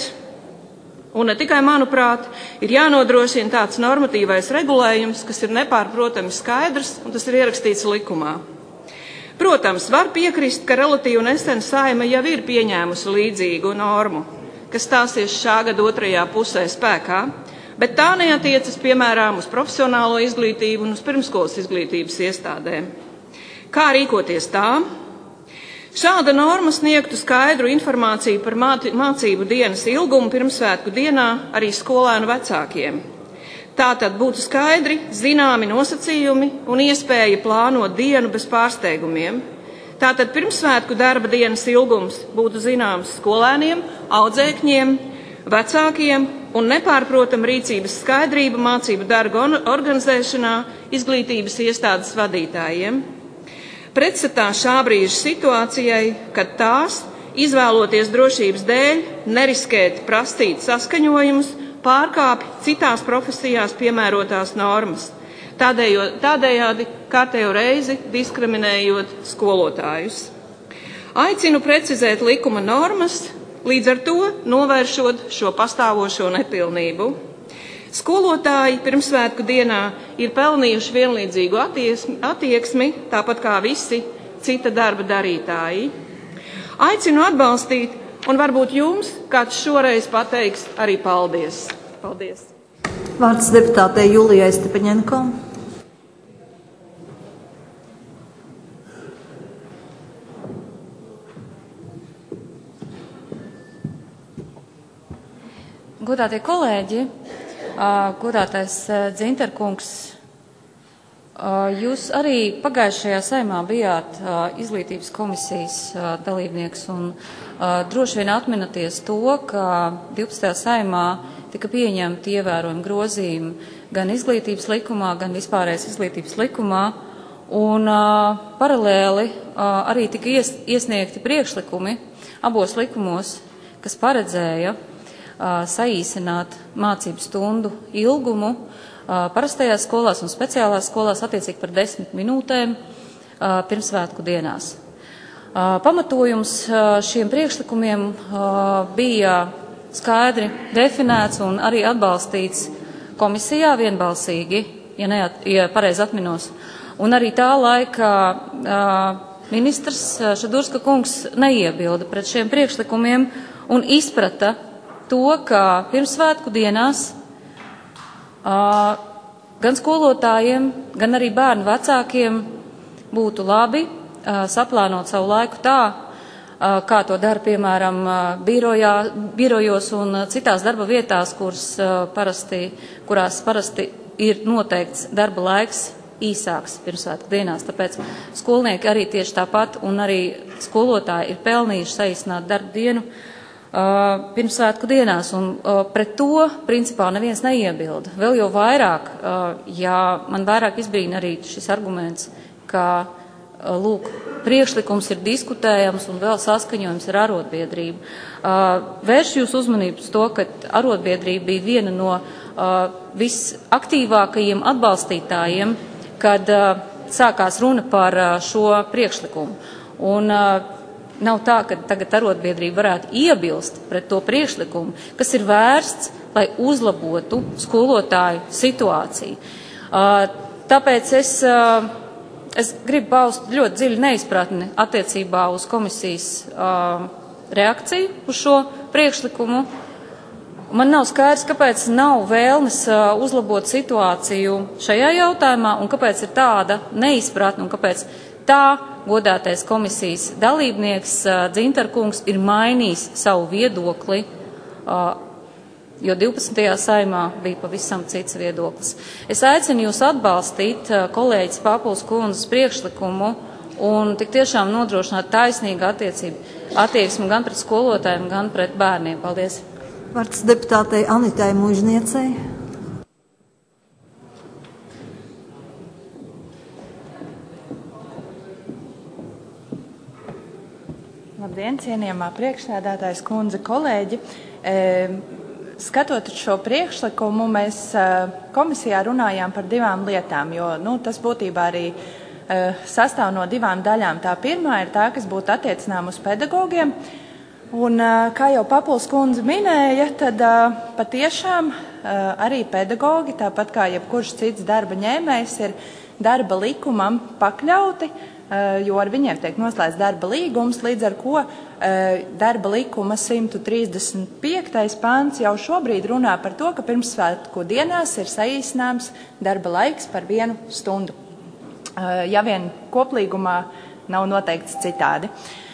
un ne tikai manuprāt, ir jānodrošina tāds normatīvais regulējums, kas ir nepārprotami skaidrs, un tas ir ierakstīts likumā. Protams, var piekrist, ka relatīvi nesen Saeima jau ir pieņēmusi līdzīgu normu, kas stāsies šā gada otrajā pusē spēkā, bet tā neatiecas, piemēram, uz profesionālo izglītību un uz pirmskolas izglītības iestādēm. Kā rīkoties tā? Šāda norma sniegtu skaidru informāciju par mācību dienas ilgumu pirmsvētku dienā arī skolēnu vecākiem. Tātad būtu skaidri zināmi nosacījumi un iespēja plānot dienu bez pārsteigumiem. Tātad pirmsvētku darba dienas ilgums būtu zināms skolēniem, audzēkņiem, vecākiem un nepārprotam rīcības skaidrība mācību darba organizēšanā izglītības iestādes vadītājiem. Pretstatā šā brīža situācijai, kad tās, izvēloties drošības dēļ, neriskēt prasīt saskaņojumus, pārkāpj citās profesijās piemērotās normas. Tādējo, tādējādi kārtējo reizi diskriminējot skolotājus. Aicinu precizēt likuma normas, līdz ar to novēršot šo pastāvošo nepilnību. Skolotāji pirmsvētku dienā ir pelnījuši vienlīdzīgu attieksmi, attieksmi, tāpat kā visi cita darba darītāji. Aicinu atbalstīt, un varbūt jums kāds šoreiz pateiks arī paldies. Paldies. Vārds deputātei Julijai Stepaņenko. Godātie kolēģi, godātais Dzintarkungs, jūs arī pagājušajā Saeimā bijāt izglītības komisijas dalībnieks un droši vien atminaties to, ka divpadsmitajā Saeimā tika pieņemti ievērojami grozījumi gan izglītības likumā, gan vispārējais izglītības likumā, un paralēli arī tika ies, iesniegti priekšlikumi abos likumos, kas paredzēja saīsināt mācību stundu ilgumu parastajās skolās un speciālās skolās attiecīgi par desmit minūtēm pirmsvētku dienās. Pamatojums šiem priekšlikumiem bija skaidri definēts un arī atbalstīts komisijā vienbalsīgi, ja, ne, ja pareizi atminos. Un arī tā laika ministrs Šadurska kungs neiebilda pret šiem priekšlikumiem un izprata to, ka pirmsvētku dienās gan skolotājiem, gan arī bērnu vecākiem būtu labi saplānot savu laiku tā, kā to dara, piemēram, birojā, birojos un citās darba vietās, kuras parasti, kurās parasti ir noteikts darba laiks īsāks pirmsvētku dienās. Tāpēc skolnieki arī tieši tāpat un arī skolotāji ir pelnījuši saīsināt darba dienu uh, pirmsvētku dienās. Un uh, pret to principā neviens neiebilda. Vēl jau vairāk, uh, ja man vairāk izbrīna arī šis arguments, ka uh, lūk, priekšlikums ir diskutējams un vēl saskaņojums ar arotbiedrību. Uh, vērš jūs uzmanību uz to, ka arotbiedrība bija viena no uh, visaktīvākajiem atbalstītājiem, kad uh, sākās runa par uh, šo priekšlikumu. Un uh, nav tā, ka tagad arotbiedrība varētu iebilst pret to priekšlikumu, kas ir vērsts, lai uzlabotu skolotāju situāciju. Uh, tāpēc es, uh, es gribu paust ļoti dziļu neizpratni attiecībā uz komisijas uh, reakciju uz šo priekšlikumu. Man nav skaidrs, kāpēc nav vēlmes uh, uzlabot situāciju šajā jautājumā un kāpēc ir tāda neizpratne un kāpēc tā godātais komisijas dalībnieks uh, Dzintarkungs ir mainījis savu viedokli, uh, jo divpadsmitajā saimā bija pavisam cits viedoklis. Es aicinu jūs atbalstīt uh, kolēģis Papuls kundzes priekšlikumu un tik tiešām nodrošināt taisnīgu attiecību, attieksmi gan pret skolotājiem, gan pret bērniem. Paldies! Vārds deputātei Anitai Mužniecei. Labdien, cienījamā priekšsēdētājas kundze, kolēģi. E, skatot šo priekšlikumu, mēs komisijā runājām par divām lietām, jo nu, tas būtībā arī e, sastāv no divām daļām. Tā pirmā ir tā, kas būtu attiecinām uz pedagogiem. Un, kā jau Papuls kundze minēja, tad patiešām arī pedagogi, tāpat kā jebkurš cits darba ņēmējs, ir darba likumam pakļauti, jo ar viņiem tiek noslēgts darba līgums, līdz ar ko darba likuma simt trīsdesmit piektais pants jau šobrīd runā par to, ka pirmsvētku dienās ir saīsināms darba laiks par vienu stundu, ja vien koplīgumā nav noteikts citādi.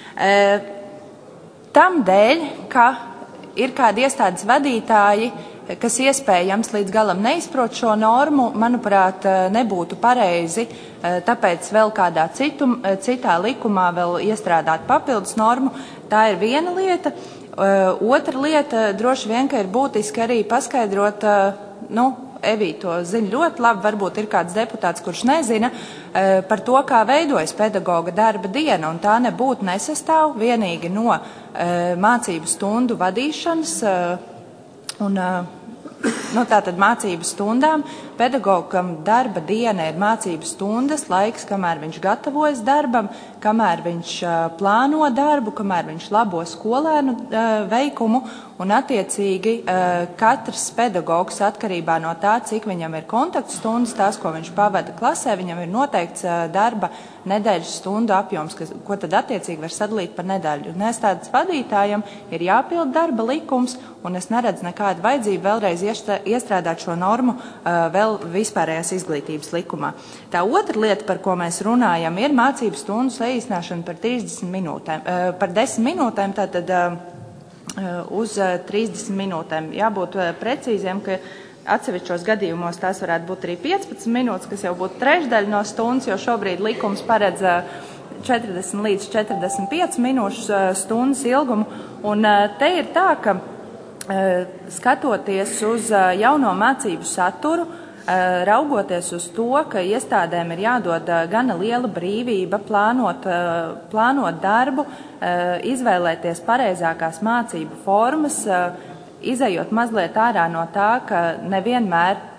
Tam dēļ, ka ir kādi iestādes vadītāji, kas iespējams līdz galam neizprot šo normu, manuprāt, nebūtu pareizi, tāpēc vēl kādā citu, citā likumā vēl iestrādāt papildus normu. Tā ir viena lieta. Otra lieta droši vien, ka ir būtiski arī paskaidrot, nu, Evī to zina ļoti labi, varbūt ir kāds deputāts, kurš nezina par to, kā veidojas pedagoga darba diena, un tā nebūtu nesastāv vienīgi no mācību stundu vadīšanas un nu, tātad mācību stundām. Pedagogam darba diena ir mācību stundas, laiks, kamēr viņš gatavojas darbam, kamēr viņš plāno darbu, kamēr viņš labo skolēnu veikumu, un attiecīgi katrs pedagogs atkarībā no tā, cik viņam ir kontaktu stundas, tās, ko viņš pavada klasē, viņam ir noteikts darba nedēļas stundu apjoms, kas, ko tad attiecīgi var sadalīt par nedēļu. Un iestādes vadītājam ir jāpild darba likums, un es neredzu nekādu vajadzību vēlreiz iestrādāt šo normu vēl vispārējās izglītības likumā. Tā otra lieta, par ko mēs runājam, ir mācību stundu saīsināšana par trīsdesmit minūtēm, par desmit minūtēm, tātad uz trīsdesmit minūtēm. Jābūt precīziem, ka atsevišķos gadījumos tās varētu būt arī piecpadsmit minūtes, kas jau būtu trešdaļa no stundas, jo šobrīd likums paredz četrdesmit līdz četrdesmit pieci minūšu stundas ilgumu. Un te ir tā, ka skatoties uz jauno mācību saturu, raugoties uz to, ka iestādēm ir jādod gana liela brīvība plānot, plānot darbu, izvēlēties pareizākās mācību formas, izejot mazliet ārā no tā, ka nevienmēr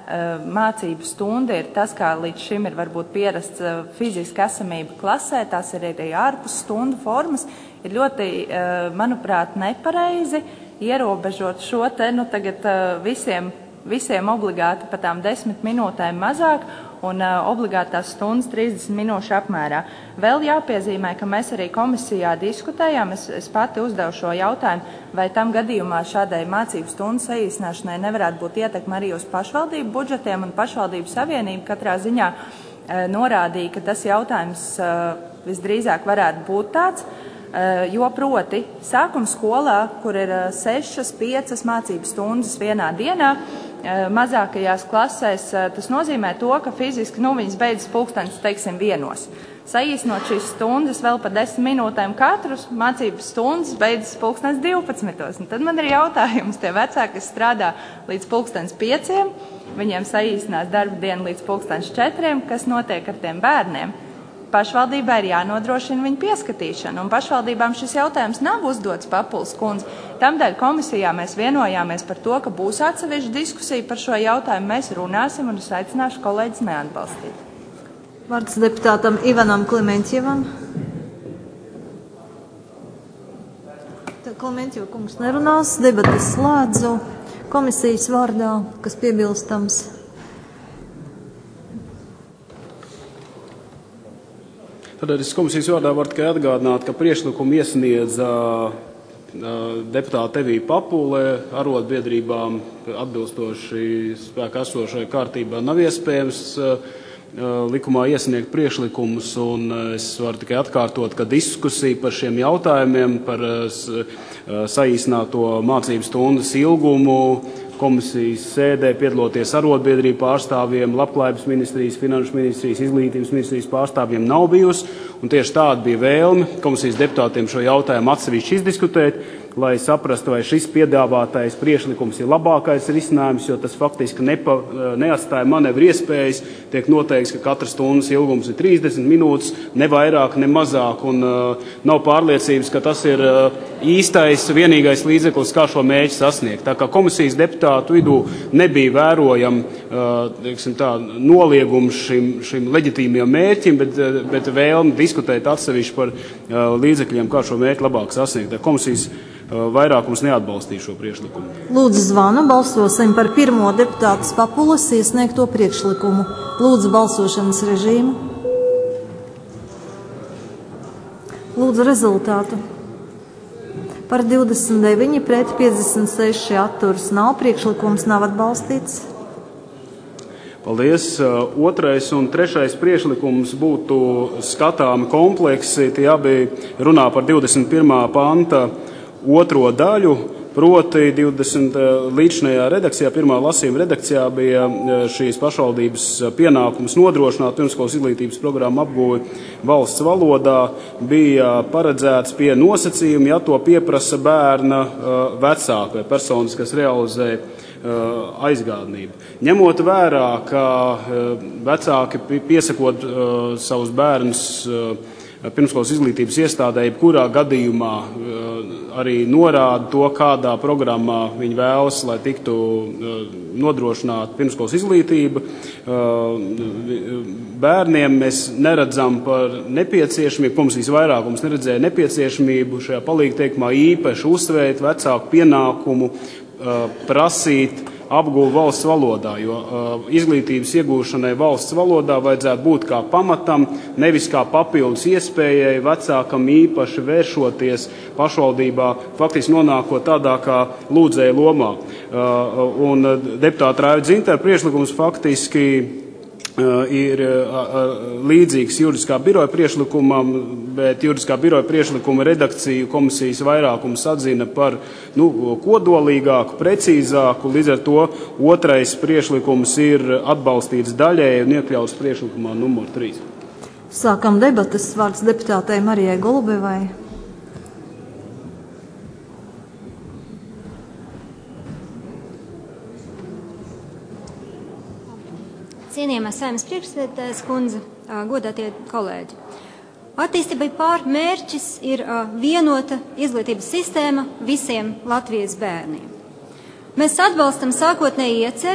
mācību stunda ir tas, kā līdz šim ir varbūt pierasts fiziska esamība klasē, tās ir arī ārpus stundu formas, ir ļoti, manuprāt, nepareizi ierobežot šo te, nu tagad visiem, visiem obligāti pa tām desmit minūtēm mazāk un obligātās stundas trīsdesmit minūšu apmērā. Vēl jāpiezīmē, ka mēs arī komisijā diskutējām, es, es pati uzdevu šo jautājumu, vai tam gadījumā šādai mācību stundu saīsināšanai nevarētu būt ietekme arī uz pašvaldību budžetiem, un pašvaldību savienība katrā ziņā e, norādīja, ka tas jautājums e, visdrīzāk varētu būt tāds, e, jo proti sākuma skolā, kur ir sešas, piecas mācību stundas vienā dienā, mazākajās klasēs, tas nozīmē to, ka fiziski, nu, viņas beidzas pulkstenis, teiksim, vienos. Saīsnot šīs stundas vēl pa desmit minūtēm katrus, mācības stundas beidzas pulkstenis divpadsmitos. Un tad man ir jautājums, tie vecāki, kas strādā līdz pulkstenis pieciem, viņiem saīsnās darba diena līdz pulkstenis četriem, kas notiek ar tiem bērniem? Pašvaldībai ir jānodrošina viņu pieskatīšana, un pašvaldībām šis jautājums nav uzdots Papuls kundze. Tamdēļ komisijā mēs vienojāmies par to, ka būs atsevišķa diskusija par šo jautājumu, mēs runāsim, un es aicināšu kolēģis neatbalstīt. Vārds deputātam Ivanam Klementjevam. Klementjeva kungs nerunās, debatas slēdzu. Komisijas vārdā, kas piebilstams? Tad es komisijas vārdā varu tikai atgādināt, ka priekšlikumu iesniedza deputāta Evija Papule, arotbiedrībām atbilstoši spēkā esošai kārtībā nav iespējams likumā iesniegt priekšlikumus, un es varu tikai atkārtot, ka diskusija par šiem jautājumiem, par saīsināto mācību stundas ilgumu, komisijas sēdē piedaloties arotbiedrību pārstāvjiem, Labklājības ministrijas, Finanšu ministrijas, Izglītības ministrijas pārstāvjiem nav bijusi, un tieši tāda bija vēlme komisijas deputātiem šo jautājumu atsevišķi izdiskutēt, lai saprastu, vai šis piedāvātais priekšlikums ir labākais risinājums, jo tas faktiski nepa, neatstāja manevru iespējas, tiek noteikts, ka katras stundas ilgums ir trīsdesmit minūtes, ne vairāk, ne mazāk, un uh, nav pārliecības, ka tas ir uh, īstais, vienīgais līdzeklis, kā šo mērķi sasniegt. Tā kā komisijas deputātu vidū nebija vērojam uh, teiksim tā, noliegums šim, šim leģitīmajam mērķim, bet, bet vēlmi diskutēt atsevišķi par uh, līdzekļiem, kā šo mērķi labāk sasniegt. Tā komisijas vairākums neatbalstīja šo priekšlikumu. Lūdzu zvanu, balsosim par pirmo deputātas Papulas iesniegto priekšlikumu. Lūdzu balsošanas režīmu. Lūdzu rezultātu. Par divdesmit deviņi pret piecdesmit seši atturas nav, priekšlikums nav atbalstīts. Paldies. Otrais un trešais priekšlikums būtu skatāmi kompleksi. Tie abi runā par divdesmit pirmā panta otro daļu, proti divdesmit līdzinājā redakcijā, pirmā lasījuma redakcijā bija šīs pašvaldības pienākums nodrošināt pirmskolas izglītības programmu apgūvi valsts valodā, bija paredzēts pie nosacījumi, ja to pieprasa bērna vecāki vai personas, kas realizē aizgādnību. Ņemot vērā, ka vecāki piesakot savus bērnus pirmskolas izglītības iestādē, kurā gadījumā arī norāda to, kādā programmā viņi vēlas, lai tiktu nodrošināta pirmskolas izglītība. Bērniem mēs neredzam par nepieciešamību, komisijas vairākums neredzēja nepieciešamību šajā palīgteikumā īpaši uzsvērt vecāku pienākumu prasīt apgūvu valsts valodā, jo uh, izglītības iegūšanai valsts valodā vajadzētu būt kā pamatam, nevis kā papildus iespējai vecākam īpaši vēršoties pašvaldībā, faktiski nonākot tādā kā lūdzēja lomā. Uh, un deputāta Raiva Dzintara priekšlikums faktiski uh, ir uh, līdzīgs juridiskā biroja priekšlikumam, bet juridiskā biroja priekšlikuma redakciju komisijas vairākums atzina par nu, kodolīgāku, precīzāku, līdz ar to otrais priekšlikums ir atbalstīts daļēji un iekļauts priekšlikumā numur trīs. Sākam debatas, vārds deputātei Marijai Golubevai. Cienījamā Saeimas priekšsēdētājas kundze, godātie kolēģi. Attīstībai pārmērķis ir vienota izglītības sistēma visiem Latvijas bērniem. Mēs atbalstam sākotnēji ieceri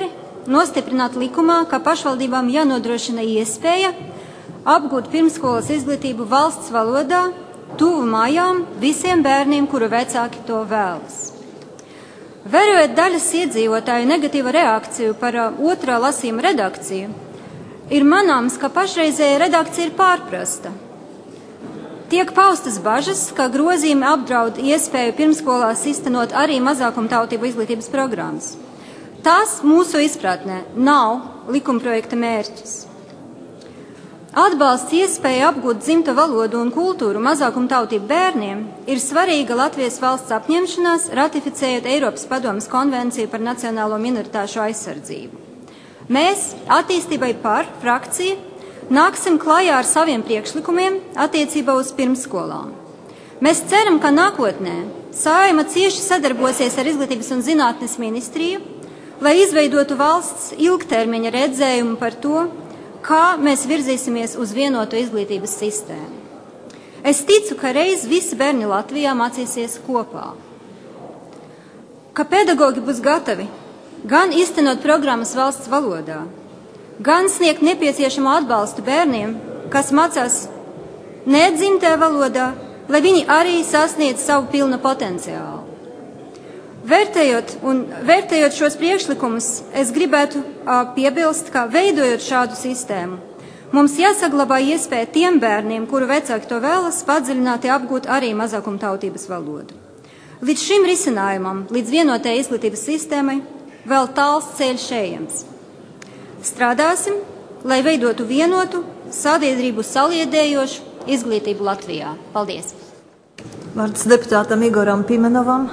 nostiprināt likumā, ka pašvaldībām jānodrošina iespēja apgūt pirmsskolas izglītību valsts valodā tuvu mājām visiem bērniem, kuru vecāki to vēlas. Vērojot daļas iedzīvotāju negatīvu reakciju par otrā lasījuma redakciju, ir manāms, ka pašreizēja redakcija ir pārprasta. Tiek paustas bažas, ka grozījumi apdraud iespēju pirmskolās iztenot arī mazākumtautību izglītības programmas. Tas mūsu izpratnē nav likumprojekta mērķis. Atbalsts iespēja apgūt dzimto valodu un kultūru mazākumtautību bērniem ir svarīga Latvijas valsts apņemšanās, ratificējot Eiropas padomes konvenciju par nacionālo minoritāšu aizsardzību. Mēs, attīstībai par frakciju, nāksim klajā ar saviem priekšlikumiem attiecībā uz pirmsskolām. Mēs ceram, ka nākotnē Saeima cieši sadarbosies ar Izglītības un zinātnes ministriju, lai izveidotu valsts ilgtermiņa redzējumu par to, kā mēs virzīsimies uz vienotu izglītības sistēmu. Es ticu, ka reiz visi bērni Latvijā mācīsies kopā, ka pedagogi būs gatavi gan iztenot programmas valsts valodā, gan sniegt nepieciešamo atbalstu bērniem, kas mācās nedzimtā valodā, lai viņi arī sasniedz savu pilnu potenciālu. Vērtējot, un, vērtējot šos priekšlikumus, es gribētu uh, piebilst, ka veidojot šādu sistēmu, mums jāsaglabā iespēja tiem bērniem, kuru vecāki to vēlas, padziļināti apgūt arī mazākumtautības valodu. Līdz šim risinājumam, līdz vienotajai izglītības sistēmai, vēl tāls ceļš ejams. Strādāsim, lai veidotu vienotu, sabiedrību saliedējošu izglītību Latvijā. Paldies! Vārds deputātam Igoram Pimenovam.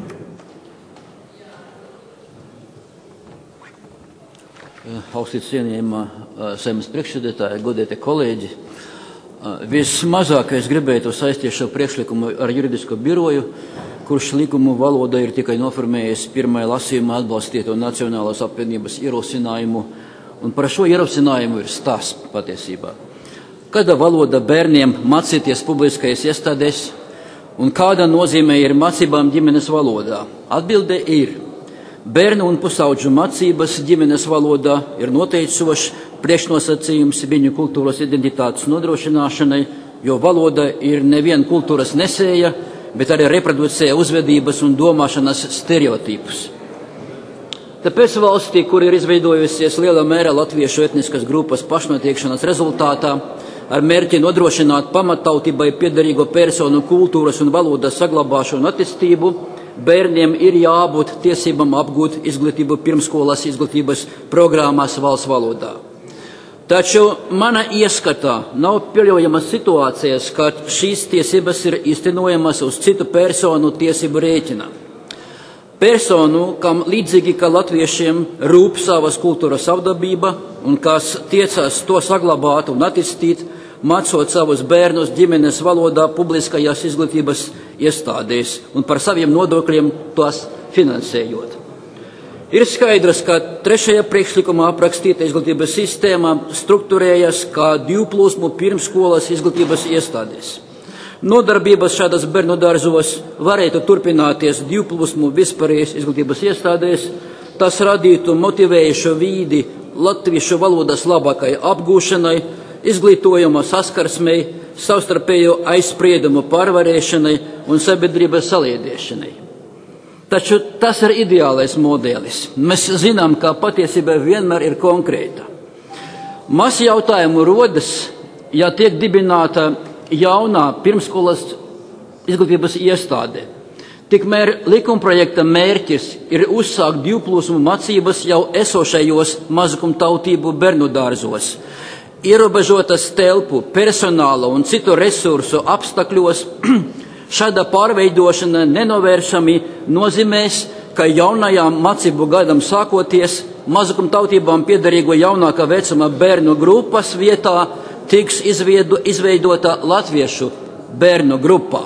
Augstī cienījamā Saeimas priekšsēdētāja, godētie kolēģi. Vismazāk es gribētu saistīt šo priekšlikumu ar juridisko biroju, kurš likumu valoda ir tikai noformējis pirmajā lasījumā atbalstīto Nacionālās apvienības ierosinājumu, un par šo ierosinājumu ir stāsts patiesībā. Kāda valoda bērniem mācīties publiskajās iestādēs, un kāda nozīme ir mācībām ģimenes valodā? Atbilde ir: bērnu un pusaudžu mācības ģimenes valodā ir noteicošs priekšnosacījums viņu kultūras identitātes nodrošināšanai, jo valoda ir nevien kultūras nesēja, bet arī reproducē uzvedības un domāšanas stereotipus. Tāpēc valstī, kur ir izveidojusies lielā mērā latviešu etniskas grupas pašnoteikšanas rezultātā, ar mērķi nodrošināt pamattautībai piederīgo personu kultūras un valodas saglabāšanu un attīstību, bērniem ir jābūt tiesībām apgūt izglītību pirmskolas izglītības programmās valsts valodā. Taču mana ieskatā nav pieļaujamas situācijas, kad šīs tiesības ir īstenojamas uz citu personu tiesību rēķina. Personu, kam līdzīgi kā latviešiem rūp savas kultūras savdabība un kas tiecas to saglabāt un attīstīt, mācot savus bērnus ģimenes valodā publiskajās izglītības iestādēs un par saviem nodokļiem tos finansējot. Ir skaidrs, ka trešajā priekšlikumā aprakstīta izglītības sistēma strukturējas kā divplūsmu pirmsskolas izglītības iestādēs. Nodarbības šādas bērnu dārzos varētu turpināties divplūsmu vispārējās izglītības iestādēs, tas radītu motivējušu vīdi latviešu valodas labākai apgūšanai, izglītojuma saskarsmei, savstarpējo aizspriedumu pārvarēšanai un sabiedrības saliedēšanai. Taču tas ir ideālais modelis. Mēs zinām, ka patiesība vienmēr ir konkrēta. Maz jautājumu rodas, ja tiek dibināta jaunā pirmskolas izglītības iestāde. Tikmēr likumprojekta mērķis ir uzsākt divplūsmu mācības jau esošajos mazākumtautību bērnu dārzos. Ierobežotas telpu, personāla un citu resursu apstākļos šāda pārveidošana nenovēršami nozīmēs, ka jaunajām mācību gadam sākoties mazākumtautībām piederīgo jaunākā vecuma bērnu grupas vietā tiks izveido, izveidota latviešu bērnu grupā.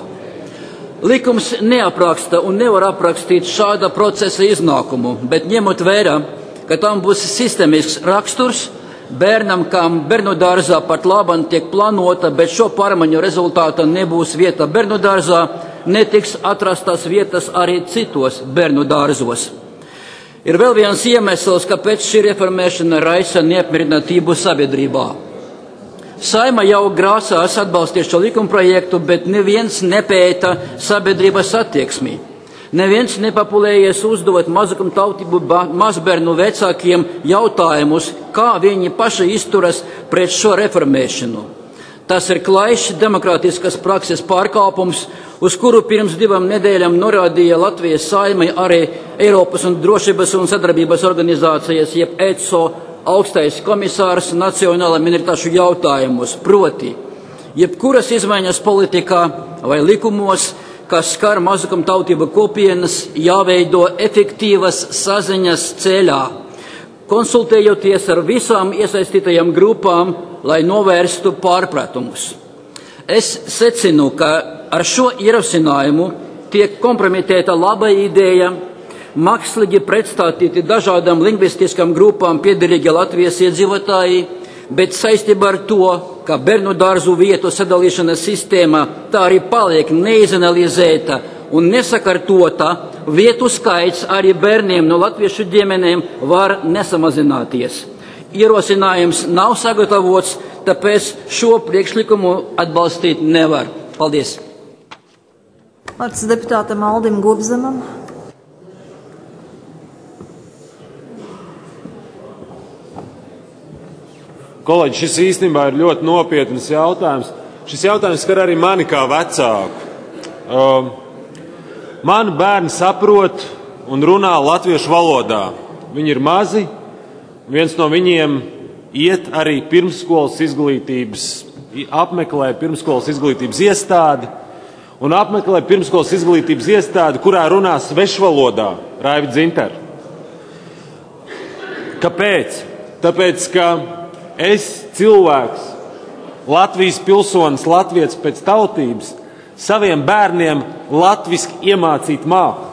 Likums neapraksta un nevar aprakstīt šāda procesa iznākumu, bet ņemot vērā, ka tam būs sistemisks raksturs, bērnam, kam bērnu dārzā pat labam tiek plānota, bet šo pārmaiņu rezultātā nebūs vieta bērnu dārzā, netiks atrastas vietas arī citos bērnu dārzos. Ir vēl viens iemesls, kāpēc šī reformēšana raisa neapmierinātību sabiedrībā. Saima jau grāsās atbalstīt šo likumprojektu, bet neviens nepēta sabiedrības attieksmi. Neviens nepapulējies uzdot mazākumtautību mazbērnu vecākiem jautājumus, kā viņi paši izturas pret šo reformēšanu. Tas ir klaišs demokrātiskas prakses pārkāpums, uz kuru pirms divām nedēļām norādīja Latvijas Saimai arī Eiropas un drošības un sadarbības organizācijas, jeb E C O, augstais komisārs nacionāla minoritāšu jautājumus, proti, jebkuras izmaiņas politikā vai likumos, kas skar mazākumtautību kopienas, jāveido efektīvas saziņas ceļā, konsultējoties ar visām iesaistītajām grupām, lai novērstu pārpratumus. Es secinu, ka ar šo ierosinājumu tiek kompromitēta laba ideja, mākslīgi pretstātīti dažādām lingvistiskām grupām piederīgi Latvijas iedzīvotāji, bet saistībā ar to, ka bērnu dārzu vietu sadalīšanas sistēma tā arī paliek neizanalizēta un nesakārtota, vietu skaits arī bērniem no latviešu ģimenēm var nesamazināties. Ierosinājums nav sagatavots, tāpēc šo priekšlikumu atbalstīt nevar. Paldies! Vārds deputātam Aldim Gobzemam. Kolēģi, šis īstenībā ir ļoti nopietns jautājums. Šis jautājums skar arī mani kā vecāku. Um, mani bērni saprot un runā latviešu valodā. Viņi ir mazi, viens no viņiem iet arī pirmsskolas izglītības, apmeklē pirmsskolas izglītības iestādi un apmeklē pirmsskolas izglītības iestādi, kurā runā svešvalodā, Raivi Dzintar. Kāpēc? Tāpēc, ka es, cilvēks, Latvijas pilsonis, latvietis pēc tautības, saviem bērniem latviski iemācīt māku.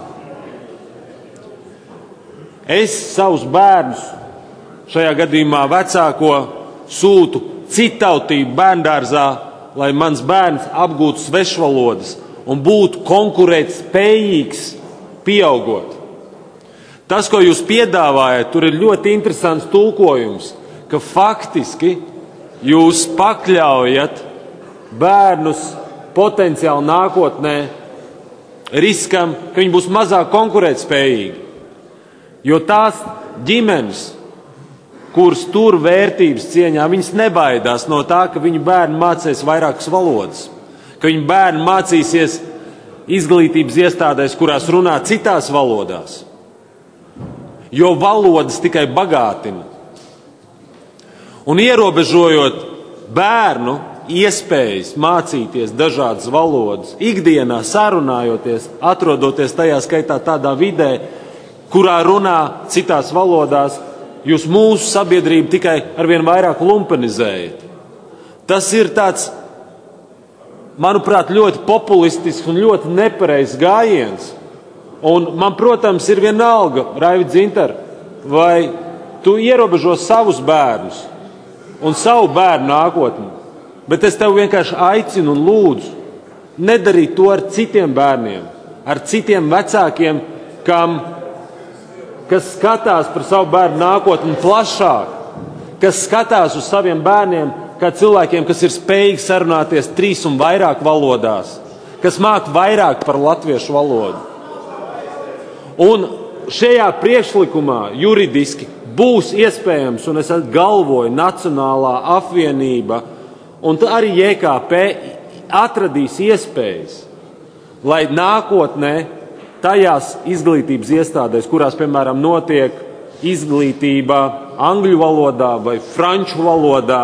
Es savus bērnus, šajā gadījumā vecāko, sūtu citautību bērndārzā, lai mans bērns apgūtu svešvalodas un būtu konkurēt spējīgs pieaugot. Tas, ko jūs piedāvājat, tur ir ļoti interesants tulkojums, ka faktiski jūs pakļaujat bērnus potenciāli nākotnē riskam, ka viņi būs mazāk konkurētspējīgi. Jo tās ģimenes, kuras tur vērtības cieņā, viņas nebaidās no tā, ka viņu bērni mācīs vairākas valodas, ka viņu bērni mācīsies izglītības iestādēs, kurās runā citās valodās. Jo valodas tikai bagātina. Un ierobežojot bērnu iespējas mācīties dažādas valodas, ikdienā sarunājoties, atrodoties tajā skaitā tādā vidē, kurā runā citās valodās, jūs mūsu sabiedrību tikai arvien vairāk lumpenizējat. Tas ir tāds, manuprāt, ļoti populistisks un ļoti nepareizs gājiens. Un man, protams, ir vienalga, Raivi Dzintar, vai tu ierobežo savus bērnus un savu bērnu nākotni, bet es tev vienkārši aicinu un lūdzu nedarīt to ar citiem bērniem, ar citiem vecākiem, kam, kas skatās par savu bērnu nākotni plašāk, kas skatās uz saviem bērniem kā cilvēkiem, kas ir spējīgi sarunāties trīs un vairāk valodās, kas māk vairāk par latviešu valodu. Un šajā priekšlikumā juridiski būs iespējams, un es galvoju, Nacionālā apvienība un arī J K P atradīs iespējas, lai nākotnē tajās izglītības iestādēs, kurās, piemēram, notiek izglītība angļu valodā vai franču valodā,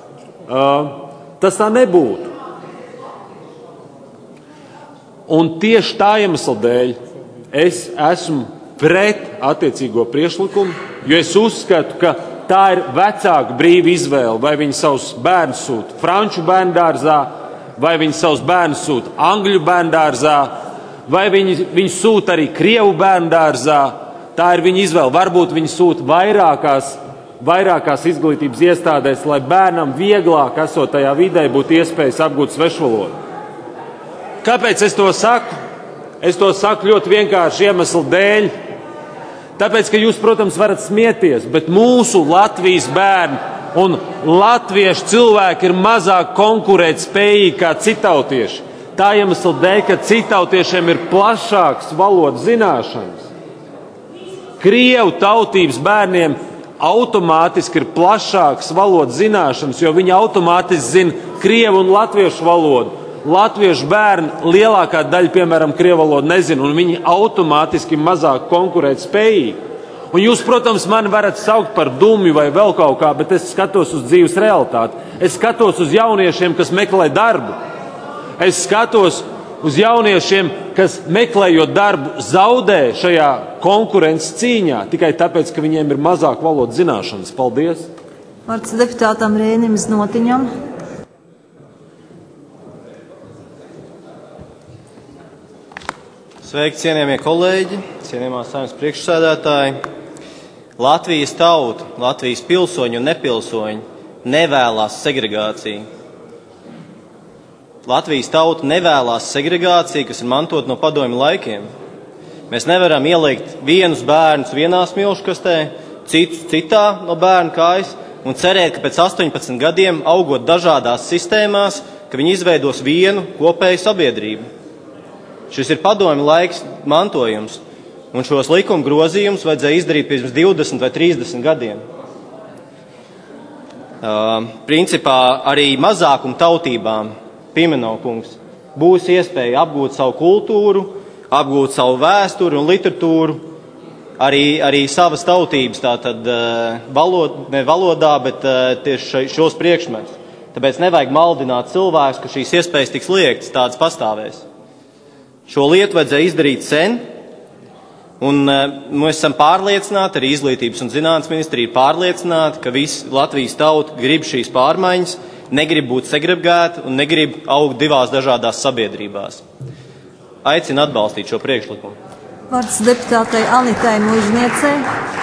tas tā nebūtu. Un tieši tā iemesla dēļ es esmu pret attiecīgo priekšlikumu, jo es uzskatu, ka tā ir vecāku brīva izvēle, vai viņi savus bērnus sūta franču bērndārzā, vai viņi savus bērnus sūta angļu bērndārzā, vai viņi, viņi sūta arī krievu bērndārzā. Tā ir viņa izvēle. Varbūt viņi sūta vairākās, vairākās izglītības iestādēs, lai bērnam vieglāk esot tajā vidē būtu iespējas apgūt svešvalodu. Kāpēc es to saku? Es to saku ļoti vienkārši iemeslu dēļ. Tāpēc, ka jūs, protams, varat smieties, bet mūsu Latvijas bērni un latviešu cilvēki ir mazāk konkurētspējīgi kā citautieši. Tā iemesla dēļ, ka citautiešiem ir plašāks valodas zināšanas. Krievu tautības bērniem automātiski ir plašāks valodas zināšanas, jo viņi automātiski zina krievu un latviešu valodu. Latviešu bērni lielākā daļa, piemēram, krievu valodu nezina, un viņi automātiski mazāk konkurēt spējīgi. Un jūs, protams, mani varat saukt par dumju vai vēl kaut kā, bet es skatos uz dzīves realitāti. Es skatos uz jauniešiem, kas meklē darbu. Es skatos uz jauniešiem, kas meklējot darbu zaudē šajā konkurences cīņā, tikai tāpēc, ka viņiem ir mazāk valodas zināšanas. Paldies! Vārds deputātam Rēnim Znotiņam. Sveiki, cienījamie kolēģi, cienījamā Saeimas priekšsēdētāji. Latvijas tauta, Latvijas pilsoņi un nepilsoņi nevēlās segregāciju. Latvijas tauta nevēlās segregāciju, kas ir mantot no padomju laikiem. Mēs nevaram ielikt vienus bērnus vienā smilškastē, citus citā no bērnu kājas un cerēt, ka pēc astoņpadsmit gadiem, augot dažādās sistēmās, ka viņi izveidos vienu kopēju sabiedrību. Šis ir padomju laiks mantojums, un šos likuma grozījumus vajadzēja izdarīt pirms divdesmit vai trīsdesmit gadiem. Uh, principā arī mazākuma tautībām, Pimenov kungs, būs iespēja apgūt savu kultūru, apgūt savu vēsturi un literatūru, arī, arī savas tautības, tātad uh, valod, ne valodā, bet uh, tieši šos priekšmetus. Tāpēc nevajag maldināt cilvēkus, ka šīs iespējas tiks liektas, tādas pastāvēs. Šo lietu vajadzēja izdarīt sen, un mēs esam pārliecināti, arī Izglītības un zinātnes ministrija ir pārliecināti, ka visi Latvijas tauta grib šīs pārmaiņas, negrib būt segregēta un negrib augt divās dažādās sabiedrībās. Aicinu atbalstīt šo priekšlikumu. Vārds deputātei Anitai Muizniecei.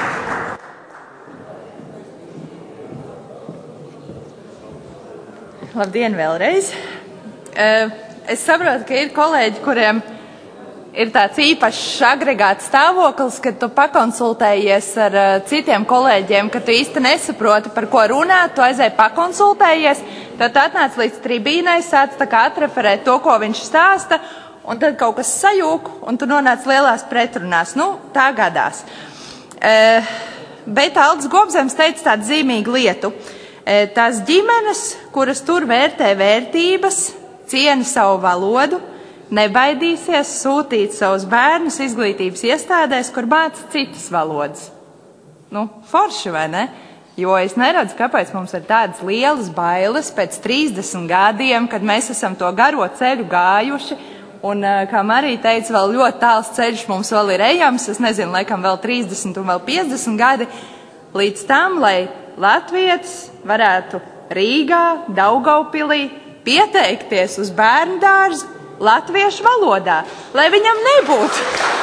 Labdien vēlreiz! Es saprotu, ka ir kolēģi, kuriem ir tāds īpašs agregāts stāvoklis, kad tu pakonsultējies ar uh, citiem kolēģiem, ka tu īsti nesaproti, par ko runāt, tu aizēji pakonsultējies, tad tu atnāc līdz tribīnai, sāc tā kā atreferēt to, ko viņš stāsta, un tad kaut kas sajūk, un tu nonāc lielās pretrunās. Nu, tā gadās. E, bet Aldis Gobzems teica tādu zīmīgu lietu. E, tās ģimenes, kuras tur vērtē vērtības, ciena savu valodu, nebaidīsies sūtīt savus bērnus izglītības iestādēs, kur māca citas valodas. Nu, forši, vai ne? Jo es neredzu, kāpēc mums ir tādas lielas bailes pēc trīsdesmit gadiem, kad mēs esam to garo ceļu gājuši, un, kā Marija teica, vēl ļoti tāls ceļš mums vēl ir ejams, es nezinu, laikam vēl trīsdesmit un vēl piecdesmit gadi, līdz tam, lai latvietis varētu Rīgā, Daugaupilī pieteikties uz bērnu dārzu latviešu valodā, lai viņam nebūtu,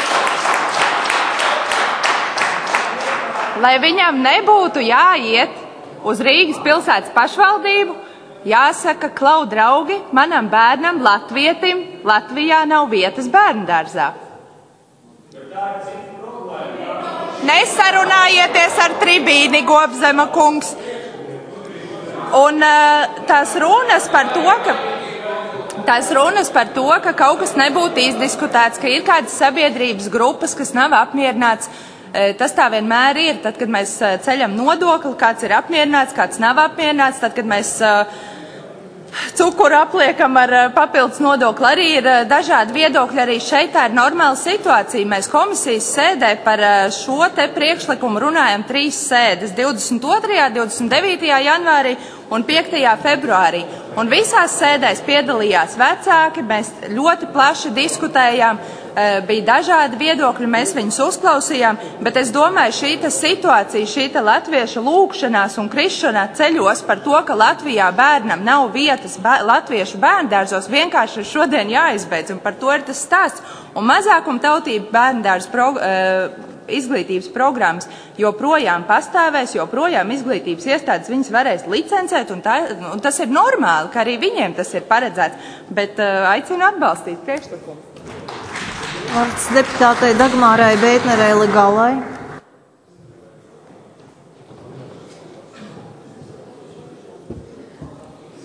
lai viņam nebūtu jāiet uz Rīgas pilsētas pašvaldību, jāsaka, klau draugi, manam bērnam latvietim Latvijā nav vietas bērnu dārzā. Nesarunājieties ar tribīni, Gobzema kungs. Un tās runas par to, ka Tās runas par to, ka kaut kas nebūtu izdiskutēts, ka ir kādas sabiedrības grupas, kas nav apmierināts, tas tā vienmēr ir. Tad, kad mēs ceļam nodokli, kāds ir apmierināts, kāds nav apmierināts, tad, kad mēs cukuru apliekam ar papildus nodokli, arī ir dažādi viedokļi, arī šeit tā ir normāla situācija. Mēs komisijas sēdē par šo te priekšlikumu runājam trīs sēdes – divdesmit otrajā, divdesmit devītajā janvārī un piektajā februārī. Un visās sēdēs piedalījās vecāki, mēs ļoti plaši diskutējām, bija dažādi viedokļi, mēs viņus uzklausījām, bet es domāju, šīta situācija, šīta latviešu lūkšanās un krišanā ceļos par to, ka Latvijā bērnam nav vietas bē, latviešu bērndārzos, vienkārši ir šodien jāizbeidz, un par to ir tas stāsts. Un mazākuma tautība bērndārzu pro, uh, izglītības programmas joprojām pastāvēs, joprojām izglītības iestādes viņas varēs licencēt, un, tā, un tas ir normāli, ka arī viņiem tas ir paredzēts, bet uh, aicinu atbalstīt priekšlikumu. Vārds deputātei Dagmārai Beitnerei Legalai.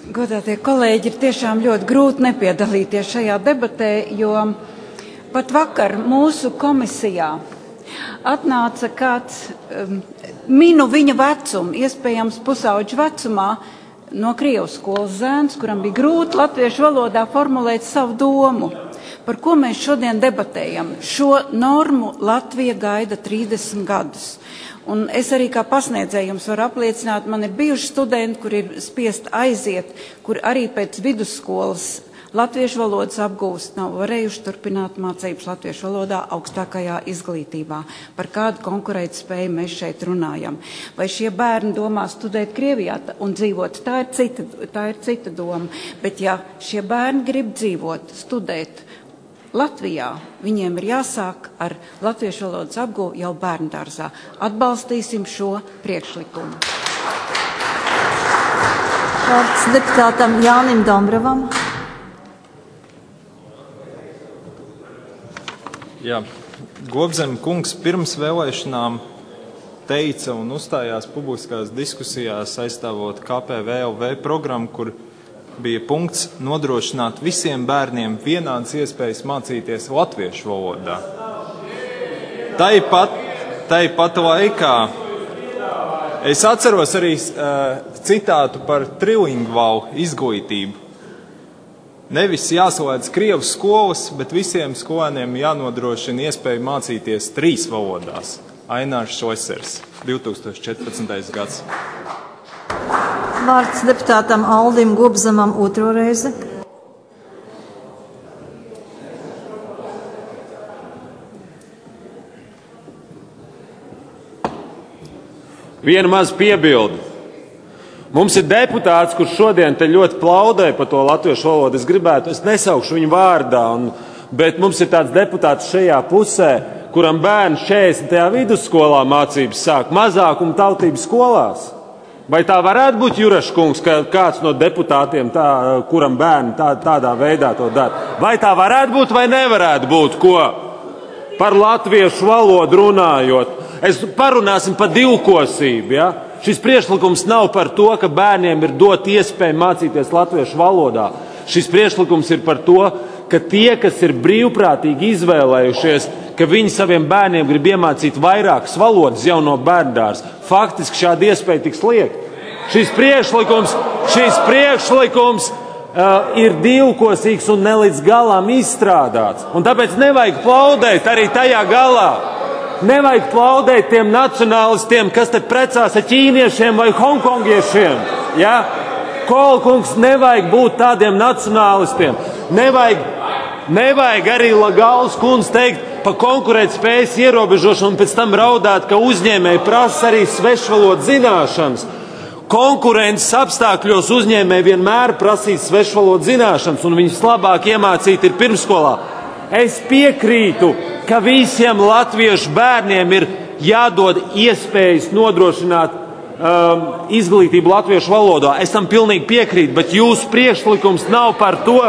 Godātie kolēģi, ir tiešām ļoti grūti nepiedalīties šajā debatē, jo pat vakar mūsu komisijā atnāca kāds, um, minu viņa vecumu, iespējams pusauģu vecumā, no Krievijas skolas zēns, kuram bija grūti latviešu valodā formulēt savu domu. Par ko mēs šodien debatējam? Šo normu Latvija gaida trīsdesmit gadus. Un es arī kā pasniedzēju jums varu apliecināt, man ir bijuši studenti, kur ir spiest aiziet, kur arī pēc vidusskolas latviešu valodas apgūst nav varējuši turpināt mācības latviešu valodā augstākajā izglītībā. Par kādu konkurētspēju mēs šeit runājam? Vai šie bērni domā studēt Krievijā un dzīvot? Tā ir cita, tā ir cita doma. Bet ja šie bērni grib dzīvot, studēt Latvijā, viņiem ir jāsāk ar latviešu valodas apgūvu jau bērndārzā. Atbalstīsim šo priekšlikumu. Vārds deputātam Jānim Dombrovam. Jā, Gobzem kungs pirms vēlēšanām teica un uzstājās publiskās diskusijās aizstāvot K P V L V programmu, kur bija punkts nodrošināt visiem bērniem vienādas iespējas mācīties latviešu valodā. Tāpat, tāpat laikā es atceros arī uh, citātu par trilingvālu izglītību. Nevis jāslēdz Krievijas skolas, bet visiem skolēniem jānodrošina iespēju mācīties trīs valodās. Ainārs Šlesers, divi tūkstoši četrpadsmitais gads. Vārds deputātam Aldim Gobzemam otro reizi. Viena maz piebilde. Mums ir deputāts, kurš šodien te ļoti plaudē par to latviešu valodu. Es gribētu, es nesaukšu viņu vārdā, un, bet mums ir tāds deputāts šajā pusē, kuram bērni četrdesmitajā vidusskolā mācības sāk mazākuma tautības skolās. Vai tā varētu būt, Juraš kungs, ka kāds no deputātiem, tā, kuram bērni tā, tādā veidā to dara? Vai tā varētu būt vai nevarētu būt, ko par latviešu valodu runājot? Es parunāsim par divkosību, ja? Šis priekšlikums nav par to, ka bērniem ir dot iespēju mācīties latviešu valodā. Šis priekšlikums ir par to, ka tie, kas ir brīvprātīgi izvēlējušies, ka viņi saviem bērniem grib iemācīt vairākas valodas jau no bērndārs, faktiski šāda iespēja tiks liekta. Šis priekšlikums, šis priekšlikums uh, ir divkosīgs un ne līdz galam izstrādāts. Un tāpēc nevajag plaudēt arī tajā galā. Nevajag plaudēt tiem nacionālistiem, kas te precās ar ķīniešiem vai hongkongiešiem. Ja? Kolkungs, nevajag būt tādiem nacionālistiem. Nevajag, nevajag arī Lagals kundze teikt par konkurētspējas ierobežošanu un pēc tam raudāt, ka uzņēmēji prasa arī svešvalodu zināšanas. Konkurences apstākļos uzņēmēji vienmēr prasīs svešvalodu zināšanas un viņus labāk iemācīt ir pirmskolā. Es piekrītu, ka visiem latviešu bērniem ir jādod iespējas nodrošināt um, izglītību latviešu valodā. Es tam pilnīgi piekrītu, bet jūsu priekšlikums nav par to.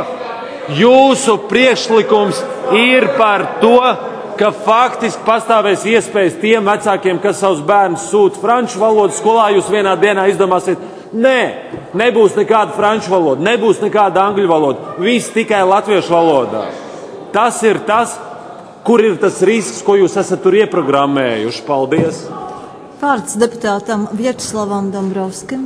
Jūsu priekšlikums ir par to, ka faktiski pastāvēs iespējas tiem vecākiem, kas savus bērnus sūta franču valodas skolā, jūs vienā dienā izdomāsiet, nē, nebūs nekāda franču valoda, nebūs nekāda angļu valoda, viss tikai latviešu valodā. Tas ir tas, kur ir tas risks, ko jūs esat tur ieprogrammējuši. Paldies! Vārds deputātam Vjačeslavam Dombrovskim.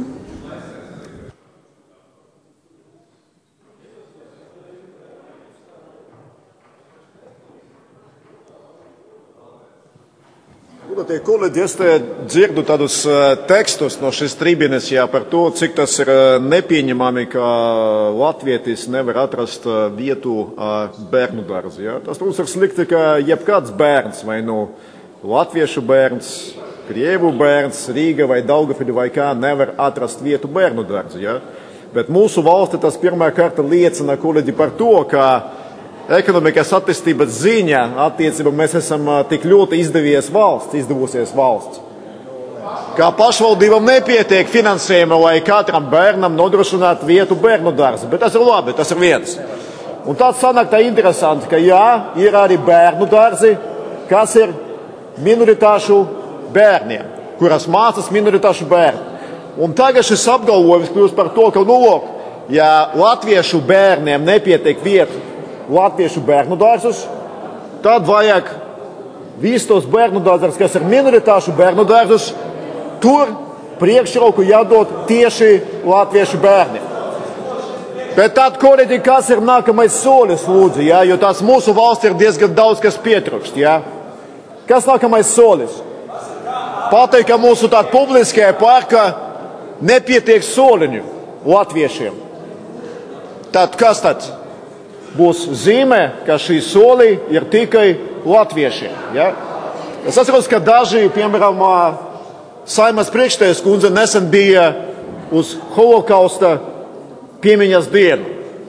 Godātie kolēģi, es te dzirdu tādus tekstus no šīs tribīnes par to, cik tas ir nepieņemami, ka latvietis nevar atrast vietu bērnu dārzu. Ja? Tas, protams, ir slikti, ka jebkāds bērns, vai nu latviešu bērns, krievu bērns, Rīga vai Daugavpili vai kā, nevar atrast vietu bērnu dārzu. Ja? Bet mūsu valsti tas pirmā kārta liecina, kolēģi, par to, ka ekonomikas attīstības ziņā attiecībā mēs esam tik ļoti izdevies valsts, izdevusies valsts. Kā pašvaldībām nepietiek finansējuma, lai katram bērnam nodrošinātu vietu bērnu dārza, bet tas ir labi, tas ir viens. Un tāds sanāk tā interesanti, ka jā, ir arī bērnu dārzi, kas ir minoritāšu bērniem, kuras mācas minoritāšu bērni. Un tagad šis apgalvojums kļūst par to, ka, nu, lūk, ja latviešu bērniem nepietiek vietu latviešu bērnu dārzus, tad vajag visus tos bērnu dārzus, kas ir minoritāšu bērnu dārzus, tur priekšroku jādod tieši latviešu bērniem. Bet tad, kolēģi, kas ir nākamais solis, lūdzu, ja? Jo tās mūsu valsts ir diezgan daudz, kas pietrūkst. Ja? Kas nākamais solis? Pateikt, ka mūsu tāda publiskajā parkā nepietiek soliņu latviešiem. Tad kas tad? Būs zīmē, ka šī soli ir tikai latviešiem. Ja? Es atceros, ka daži, piemēram, Saeimas priekšsēdētājas kundze nesen bija uz holokausta piemiņas dienu.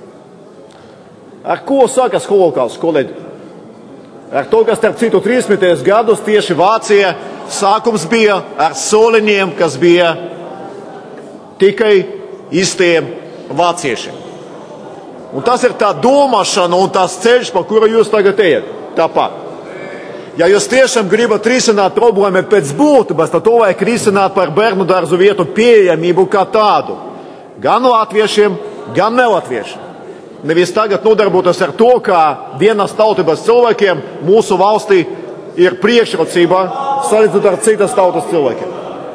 Ar ko sākas holokausts, kolēģi? Ar to, ka starp citu trīsdesmitajos gados tieši Vācija sākums bija ar soliņiem, kas bija tikai īstiem vāciešiem. Un tas ir tā domāšana un tās ceļš, pa kuru jūs tagad ejat. Tāpat. Ja jūs tiešām gribat risināt problēmu pēc būtības, tad to vajag risināt par bērnu dārzu vietu pieejamību kā tādu. Gan latviešiem, gan nelatviešiem. Nevis tagad nodarboties ar to, ka vienas tautības cilvēkiem mūsu valstī ir priekšrocība salīdzinot ar citas tautas cilvēkiem.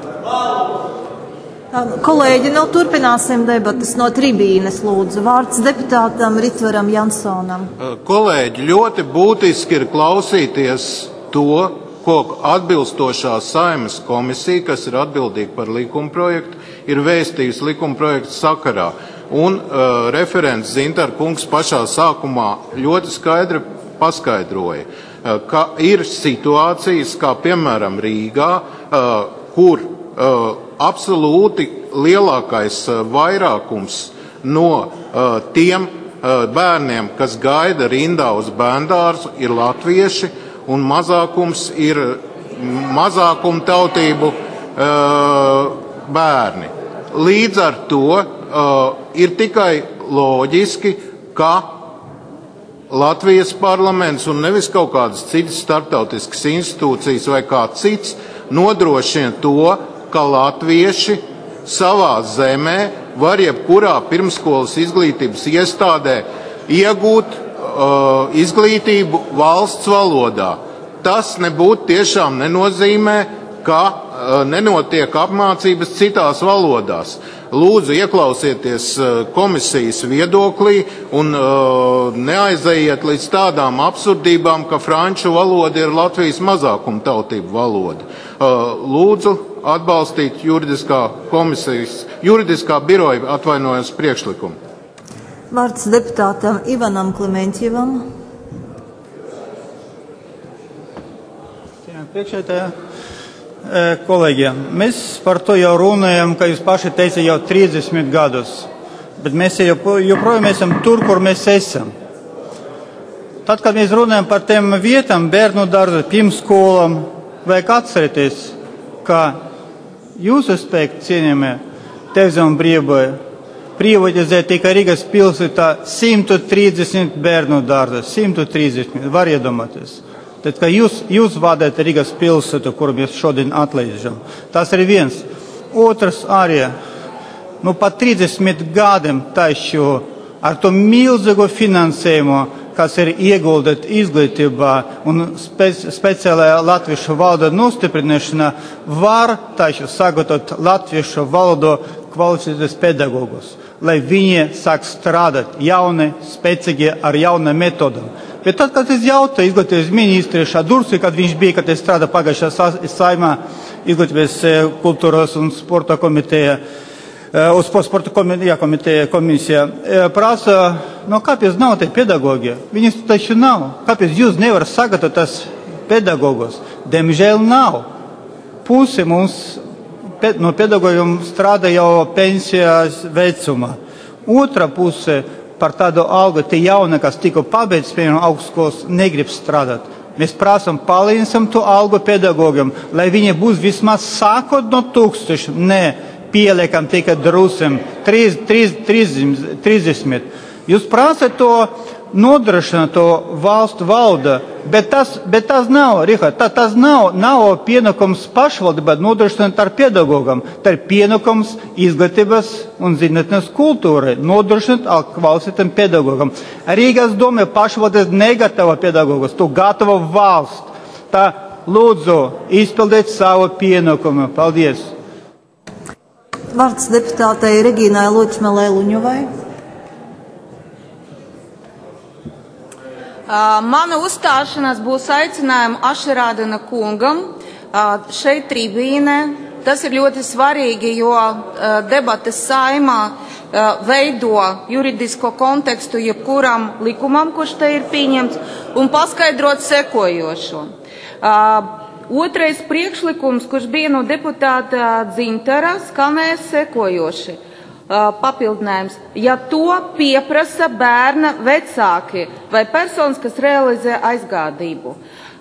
Kolēģi, nu turpināsim debatas no tribīnes, lūdzu. Vārds deputātam Ritvaram Jansonam. Kolēģi, ļoti būtiski ir klausīties to, ko atbilstošā Saeimas komisija, kas ir atbildīga par likumprojektu, ir vēstījusi likumprojektu sakarā. Un uh, referents Zintar kungs pašā sākumā ļoti skaidri paskaidroja, uh, ka ir situācijas, kā piemēram Rīgā, uh, kur uh, absolūti lielākais uh, vairākums no uh, tiem uh, bērniem, kas gaida rindā uz bērndārzu, ir latvieši, un mazākums ir mazākumu tautību uh, bērni. Līdz ar to uh, ir tikai loģiski, ka Latvijas parlaments un nevis kaut kādas citas starptautiskas institūcijas vai kā cits nodrošina to, ka latvieši savā zemē var jebkurā pirmskolas izglītības iestādē iegūt uh, izglītību valsts valodā. Tas nebūtu tiešām nenozīmē, ka uh, nenotiek apmācības citās valodās. Lūdzu, ieklausieties uh, komisijas viedoklī un uh, neaizejiet līdz tādām absurdībām, ka franču valoda ir Latvijas mazākuma tautību valoda. Uh, lūdzu, atbalstīt juridiskā komisijas, juridiskā biroja atvainojas priekšlikumu. Vārds deputātam Ivanam Klementjevam. Priekšētājā, kolēģiem, mēs par to jau runājam, ka jūs paši teicat jau trīsdesmit gadus, bet mēs joprojām esam tur, kur mēs esam. Tad, kad mēs runājam par tiem vietām, bērnu dārzu, pirmskolām, vajag atcerēties, ka jūsu aspekti cienījamie Tevze un Brīvboja privatizē tikai Rīgas pilsētā simt trīsdesmit bērnu dārzu, simt trīsdesmit, var iedomāties. Tad, ka jūs, jūs vadāt Rīgas pilsētu, kuru mēs šodien atlaižam. Tas ir viens. Otrs arī, nu pat trīsdesmit gadiem taču ar to milzīgo finansējumu, kas ir ieguldīt izglītībā un speci speciālajā latviešu valodā nostiprināšanā, var taču sagatavot latviešu valodu kvalificētus pedagogus, lai viņi sāk strādāt jauni, spēcīgi ar jaunām metodām. Bet tad, kad es jautāju izglītības ministru Šadursi, kad viņš bija, kad es strādāju pagājušā Saeimā izglītības kultūras un sporta komiteja, uz sporta komiteja, komiteja komisija, prasa, no kāpēc nav te pedagogi? Viņas taču nav. Kāpēc jūs nevar sagatavot tas pedagogus? Diemžēl nav. Pusi mums no pedagogiem strādā jau pensijas vecumā. Otra puse par tādu algu, tie jauni, kas tikko pabeidz, piemēram, augstskolas, negrib strādāt. Mēs prasam, palīdzam to algu pedagogiem, lai viņi būs vismaz sākot no tūkstoši, ne pieliekam tikai drusim, trīsdesmit. Jūs prasat to nodrošina to valstu valda, bet tas, bet tas nav, Rihard, tā, tas nav, nav pienākums pašvaldībai nodrošināt ar pedagogam. Tā ir pienākums izglītības un zinātnes kultūrai nodrošināt ar kvalificētam pedagogam. Rīgas doma pašvaldības negatavo pedagogus, to gatavo valsts. Tā lūdzu izpildīt savu pienākumu. Paldies! Vārds deputātei Regīnai Loķmelē-Luņovai. Uh, mana uzstāšanās būs aicinājuma Ašerādena kungam uh, šeit tribīnē. Tas ir ļoti svarīgi, jo uh, debates saimā uh, veido juridisko kontekstu jebkuram likumam, kurš te ir pieņemts, un paskaidrot sekojošo. Uh, otrais priekšlikums, kurš bija no deputāta Dzintara, skanēja sekojoši. Papildinājums. Ja to pieprasa bērna vecāki vai personas, kas realizē aizgādību.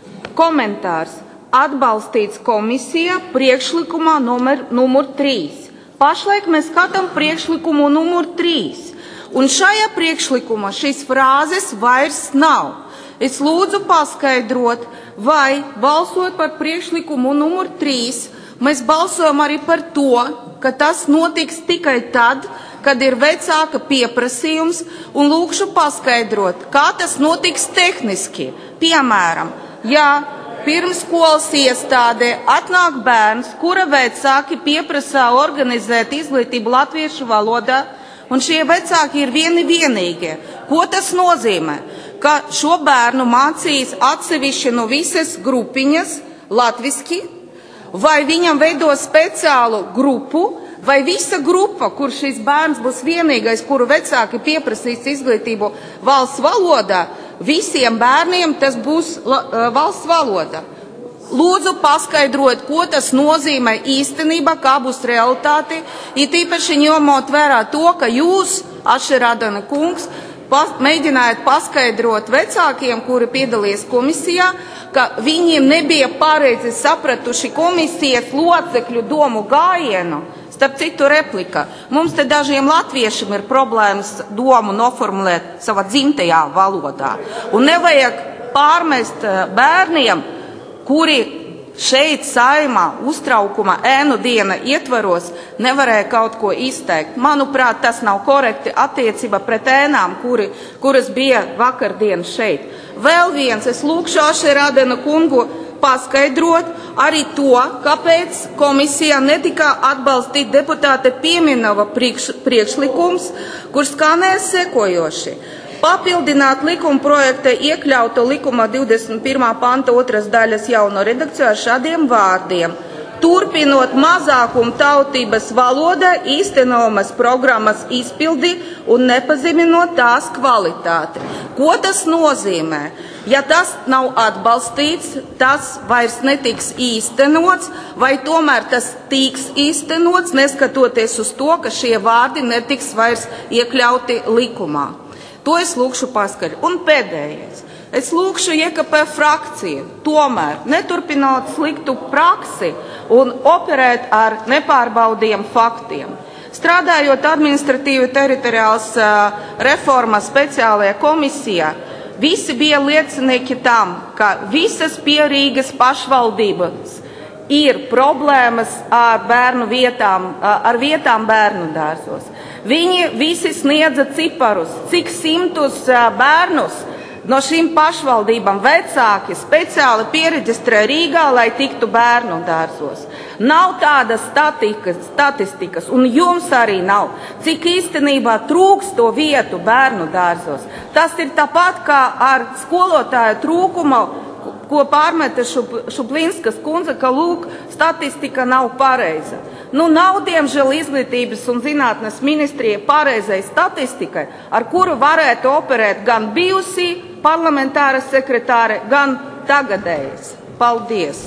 Komentārs. Atbalstīts komisija priekšlikumā numur, numur trīs. Pašlaik mēs skatām priekšlikumu numur trīs. Un šajā priekšlikumā šīs frāzes vairs nav. Es lūdzu paskaidrot, vai balsot par priekšlikumu numur trīs, mēs balsojam arī par to, ka tas notiks tikai tad, kad ir vecāka pieprasījums, un lūkšu paskaidrot, kā tas notiks tehniski. Piemēram, ja pirmsskolas iestādē atnāk bērns, kura vecāki pieprasā organizēt izglītību latviešu valodā, un šie vecāki ir vieni vienīgie. Ko tas nozīmē? Ka šo bērnu mācīs atsevišķi no visas grupiņas latviski, vai viņam veido speciālu grupu, vai visa grupa, kur šis bērns būs vienīgais, kuru vecāki pieprasīs izglītību valsts valodā, visiem bērniem tas būs la, valsts valoda. Lūdzu paskaidrot, ko tas nozīmē īstenībā, kā būs realitāte, it īpaši ņemot vērā to, ka jūs, Ašerādena kungs, pas, mēģinājāt paskaidrot vecākiem, kuri piedalījās komisijā, ka viņi nebija pareizi sapratuši komisijas locekļu domu gājienu. Starp citu replika. Mums te dažiem latviešiem ir problēmas domu noformulēt savā dzimtajā valodā. Un nevajag pārmest bērniem, kuri šeit saimā uztraukuma ēnu diena ietvaros nevarēja kaut ko izteikt. Manuprāt, tas nav korekti attiecībā pret ēnām, kuri, kuras bija vakardien šeit. Vēl viens, es lūkšu Ašerādena kungu paskaidrot arī to, kāpēc komisijā netika atbalstīt deputāte Pieminova priekš, priekšlikums, kur skanēs sekojoši. Papildināt likuma projekta iekļauto likuma divdesmit pirmā panta otras daļas jauno redakciju ar šādiem vārdiem. Turpinot mazākuma tautības valodā īstenojamas programmas izpildi un nepazeminot tās kvalitāti. Ko tas nozīmē? Ja tas nav atbalstīts, tas vairs netiks īstenots, vai tomēr tas tiks īstenots, neskatoties uz to, ka šie vārdi netiks vairs iekļauti likumā. To es lūkšu paskaidrot. Un pēdējais. Es lūkšu J K P frakciju tomēr neturpināt sliktu praksi un operēt ar nepārbaudiem faktiem. Strādājot administratīvi teritoriāls uh, reformas speciālajā komisijā, visi bija liecinieki tam, ka visas pierīgas pašvaldības ir problēmas ar bērnu vietām, ar vietām bērnu dārzos. Viņi visi sniedza ciparus, cik simtus bērnus no šīm pašvaldībām vecāki speciāli piereģistrē Rīgā, lai tiktu bērnu dārzos. Nav tādas statistikas, statistikas, un jums arī nav, cik īstenībā trūks to vietu bērnu dārzos. Tas ir tāpat kā ar skolotāju trūkumu, ko pārmeta Šuplinskas kundze, ka lūk, statistika nav pareiza. Nu, nav, diemžēl, izglītības un zinātnes ministrija pareizai statistikai, ar kuru varētu operēt gan bijusī parlamentāra sekretāre, gan tagadējais. Paldies!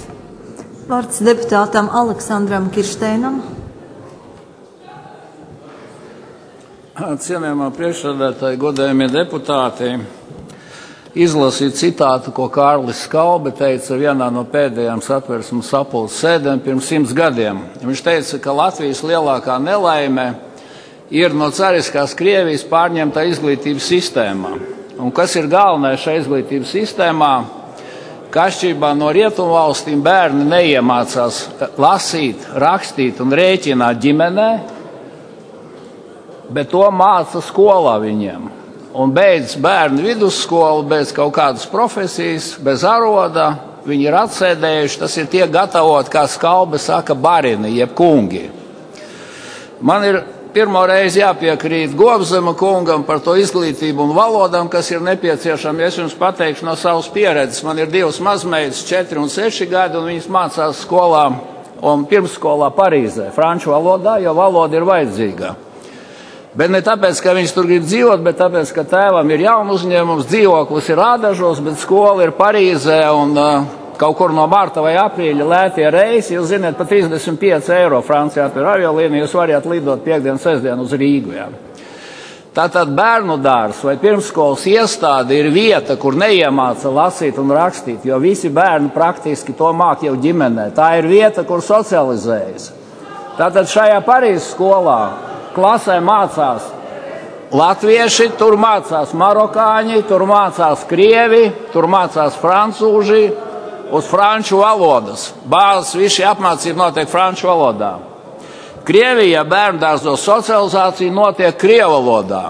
Vārds deputātam Aleksandram Kiršteinam. Cienījamā priekšsēdētāji, godējamie deputāti, izlasīju citātu, ko Kārlis Skalbe teica vienā no pēdējām Satversmes sapulces sēdēm pirms simts gadiem. Viņš teica, ka Latvijas lielākā nelaime ir no cariskās Krievijas pārņemtā izglītības sistēmā. Un kas ir galvenais šajā izglītības sistēmā, ka atšķirībā no rietumvalstīm bērni neiemācās lasīt, rakstīt un rēķināt ģimenē, bet to māca skolā viņiem. Un beidz bērnu vidusskolu, bez kaut kādas profesijas, bez aroda, viņi ir atsēdējuši, tas ir tie gatavot, kā Skalbe saka, barini, jeb kungi. Man ir pirmo reizi jāpiekrīt Gobzema kungam par to izglītību un valodām, kas ir nepieciešami. Es jums pateikšu no savas pieredzes. Man ir divas mazmeitas, četri un seši gadi, un viņas mācās skolā un pirmsskolā Parīzē, franču valodā, jo valoda ir vajadzīga. Bet ne tāpēc, ka viņš tur grib dzīvot, bet tāpēc, ka tēvam ir jauna uzņēmums, dzīvoklis ir Ādažos, bet skola ir Parīzē un uh, kaut kur no marta vai aprīļa lētie reisi. Jūs zināt, pa trīsdesmit pieci eiro Francijā par aviolīniju jūs variet lidot piekdien, sestdien uz Rīgu. Jā. Tātad bērnu dārs vai pirmsskolas iestāde ir vieta, kur neiemāca lasīt un rakstīt, jo visi bērni praktiski to māk jau ģimenē. Tā ir vieta, kur socializējas. Tātad šajā Parīzes skolā klasē mācās latvieši, tur mācās marokāņi, tur mācās krievi, tur mācās francūži uz franču valodas. Bāzes visi apmācība notiek franču valodā. Krievijā bērndārzos socializācija notiek krievu valodā.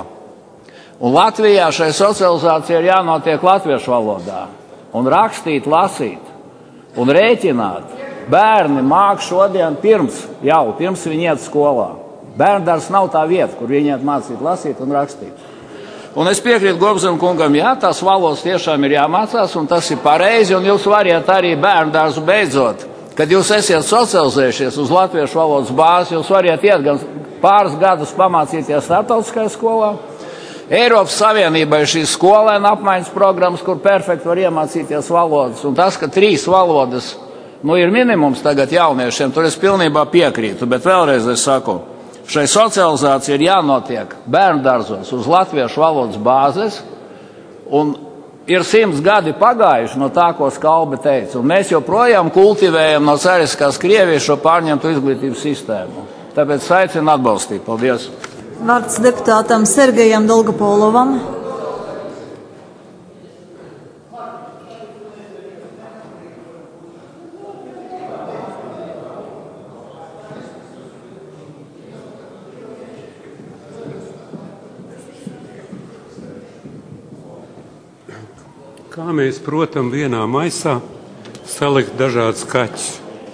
Un Latvijā šai socializācija ir jānotiek latviešu valodā. Un rakstīt, lasīt un rēķināt bērni māk šodien pirms, jau pirms viņi iet skolā. Bērndārs nav tā vieta, kur viņi iet mācīt, lasīt un rakstīt. Un es piekrītu Gobzem kungam, jā, tās valodas tiešām ir jāmācās, un tas ir pareizi, un jūs variet arī bērndārzu beidzot. Kad jūs esiet socializējušies uz latviešu valodas bāzes, jūs variet iet gan pāris gadus pamācīties starptautiskajā skolā. Eiropas Savienībā ir šīs skolēna apmaiņas programmas, kur perfekti var iemācīties valodas, un tas, ka trīs valodas, nu, ir minimums tagad jauniešiem, tur es pilnībā piekrītu, bet vēlreiz es saku, šai socializācija ir jānotiek bērndārzos uz latviešu valodas bāzes, un ir simts gadi pagājuši no tā, ko Skalbe teica, un mēs joprojām kultivējam no cariskās Krievijas šo pārņemtu izglītības sistēmu. Tāpēc aicinu atbalstīt. Paldies. Vārds deputātam Sergejam Dolgopolovam. Kā mēs, protam, vienā maisā salikt dažādas kaķus.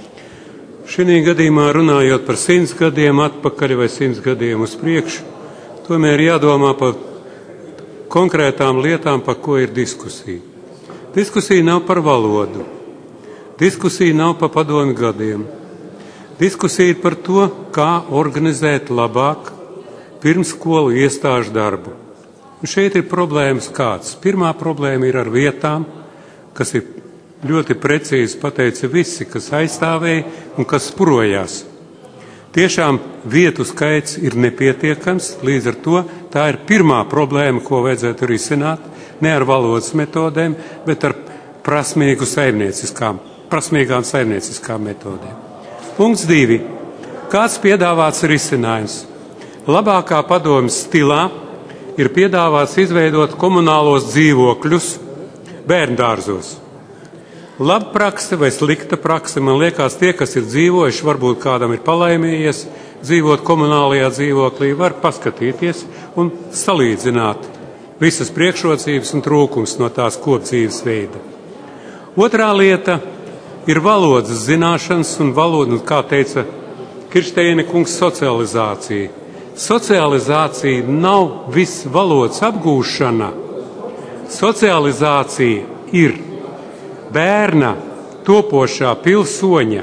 Šī gadījumā runājot par simts gadiem atpakaļ vai simts gadiem uz priekšu, tomēr jādomā par konkrētām lietām, par ko ir diskusija. Diskusija nav par valodu. Diskusija nav par padomju gadiem. Diskusija ir par to, kā organizēt labāk pirmsskolu iestāžu darbu. Un šeit ir problēmas kāds. Pirmā problēma ir ar vietām, kas ir ļoti precīzi pateica visi, kas aizstāvēja un kas sprojās. Tiešām vietu skaits ir nepietiekams, līdz ar to tā ir pirmā problēma, ko vajadzētu risināt, ne ar valodas metodēm, bet ar prasmīgu saimnieciskām, prasmīgām saimnieciskām metodēm. Punkts divi. Kāds piedāvāts risinājums? Labākā padomes stilā ir piedāvāts izveidot komunālos dzīvokļus bērndārzos. Laba prakse vai slikta prakse, man liekas, tie, kas ir dzīvojuši, varbūt kādam ir palaimījies dzīvot komunālajā dzīvoklī, var paskatīties un salīdzināt visas priekšrocības un trūkums no tās kopdzīves veida. Otrā lieta ir valodas zināšanas un valoda, kā teica Kirsteina kungs, socializācija. Socializācija nav viss valodas apgūšana. Socializācija ir bērna topošā pilsoņa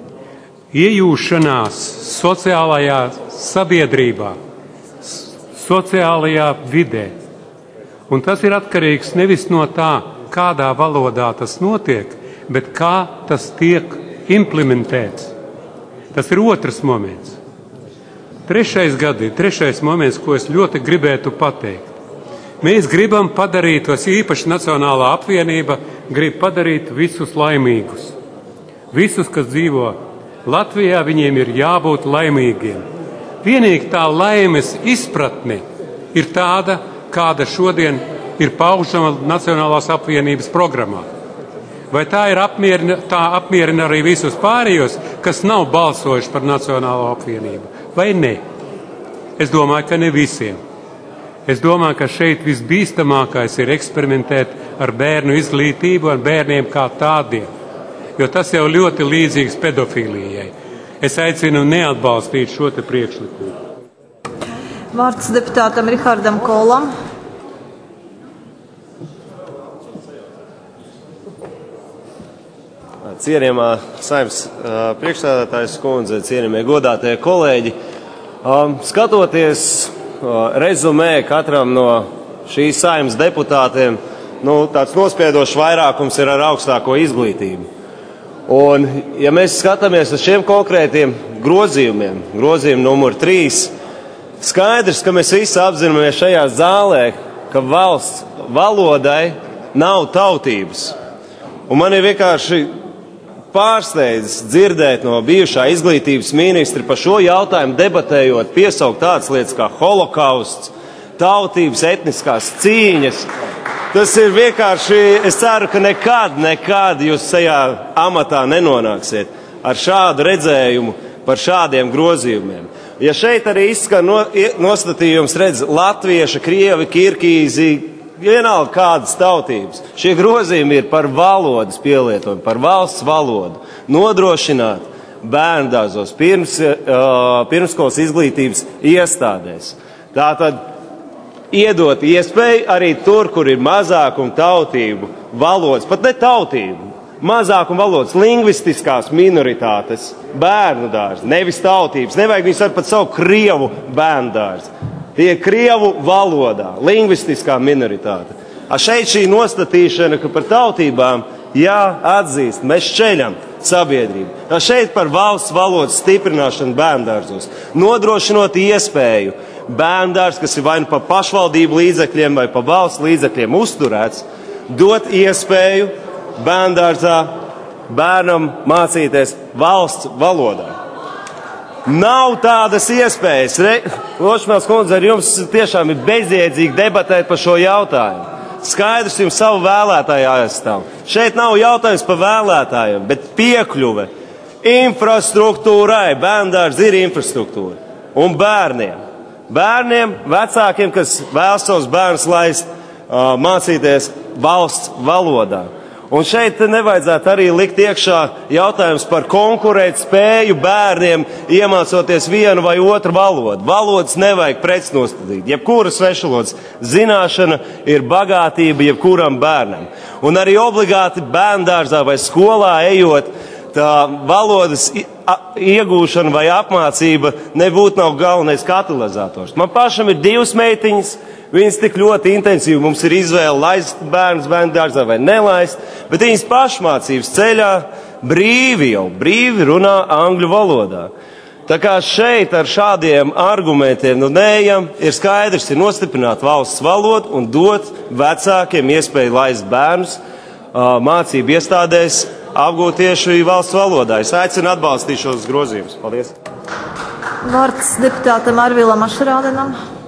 iejūšanās sociālajā sabiedrībā, sociālajā vidē. Un tas ir atkarīgs nevis no tā, kādā valodā tas notiek, bet kā tas tiek implementēts. Tas ir otrs moments. Trešais gadi, trešais moments, ko es ļoti gribētu pateikt. Mēs gribam padarīt, tos īpaši Nacionālā apvienība grib padarīt visus laimīgus. Visus, kas dzīvo Latvijā, viņiem ir jābūt laimīgiem. Vienīgi tā laimes izpratne ir tāda, kāda šodien ir paužama Nacionālās apvienības programmā. Vai tā, ir apmierina, tā apmierina arī visus pārējos, kas nav balsojuši par Nacionālo apvienību? Vai ne? Es domāju, ka ne visiem. Es domāju, ka šeit visbīstamākais ir eksperimentēt ar bērnu izglītību, ar bērniem kā tādiem, jo tas jau ļoti līdzīgs pedofīlijai. Es aicinu neatbalstīt šo te priekšlikumu. Vārds deputātam Rihardam Kolam. Cienījamā Saeimas priekšsēdētājas kundze, cienījamie godātie kolēģi, skatoties rezumē katram no šīs Saeimas deputātiem, nu, tāds nospiedošs vairākums ir ar augstāko izglītību. Un, ja mēs skatāmies uz šiem konkrētiem grozījumiem, grozījumu numur trīs, skaidrs, ka mēs visi apzināmies šajā zālē, ka valsts valodai nav tautības. Un man ir vienkārši pārsteidz dzirdēt no bijušā izglītības ministra par šo jautājumu debatējot, piesaukt tādas lietas kā holokausts, tautības, etniskās cīņas. Tas ir vienkārši, es ceru, ka nekad, nekad jūs tajā amatā nenonāksiet ar šādu redzējumu par šādiem grozījumiem. Ja šeit arī izskan no, nostatījums, redz, latvieši, krievi, kirgīzi, vienalga kādas tautības. Šie grozījumi ir par valodas pielietojumu, par valsts valodu, nodrošināt bērndārzos, pirms, uh, pirmskolas izglītības iestādēs. Tātad iedot iespēju arī tur, kur ir mazākuma tautību valodas, pat ne tautību, mazākuma valodas, lingvistiskās minoritātes, bērnu dārzi, nevis tautības. Nevajag viņus ar pat savu krievu bērnu dārzi. Tie ir krievu valodā, lingvistiskā minoritāte. A šeit šī nostatīšana, ka par tautībām jāatzīst, mēs šķeļam sabiedrību. A šeit par valsts valodas stiprināšanu bērndārzos, nodrošinot iespēju bērndārs, kas ir vai nu pa pašvaldību līdzekļiem vai pa valsts līdzekļiem uzturēts, dot iespēju bērndārzā bērnam mācīties valsts valodā. Nav tādas iespējas. Lošmēls kundze, ar jums tiešām ir bezjēdzīgi debatēt par šo jautājumu. Skaidrs jums savu vēlētāju aizstāv. Šeit nav jautājums par vēlētājiem, bet piekļuve infrastruktūrai. Bērndārs ir infrastruktūra. Un bērniem. Bērniem, vecākiem, kas vēlas savus bērnus laist uh, mācīties valsts valodā. Un šeit nevajadzētu arī likt iekšā jautājums par konkurēt spēju bērniem iemācoties vienu vai otru valodu. Valodas nevajag pretnostatīt. Jebkura svešvalodas zināšana ir bagātība jebkuram bērnam. Un arī obligāti bērndārzā vai skolā ejot, tā valodas iegūšana vai apmācība nebūtu nav galvenais katalizators. Man pašam ir divas meitiņas, viņas tik ļoti intensīvi, mums ir izvēle laist bērnus bērndārzā vai nelaist, bet viņas pašmācības ceļā brīvi jau, brīvi runā angļu valodā. Tā kā šeit ar šādiem argumentiem nu neejam, ir skaidrs, ir nostiprināt valsts valodu un dot vecākiem iespēju laist bērnus mācību iestādēs, apgūt tieši valsts valodā. Es aicinu atbalstīt šos grozījumus. Paldies. Vārds deputātam Arvilam Ašarādenam.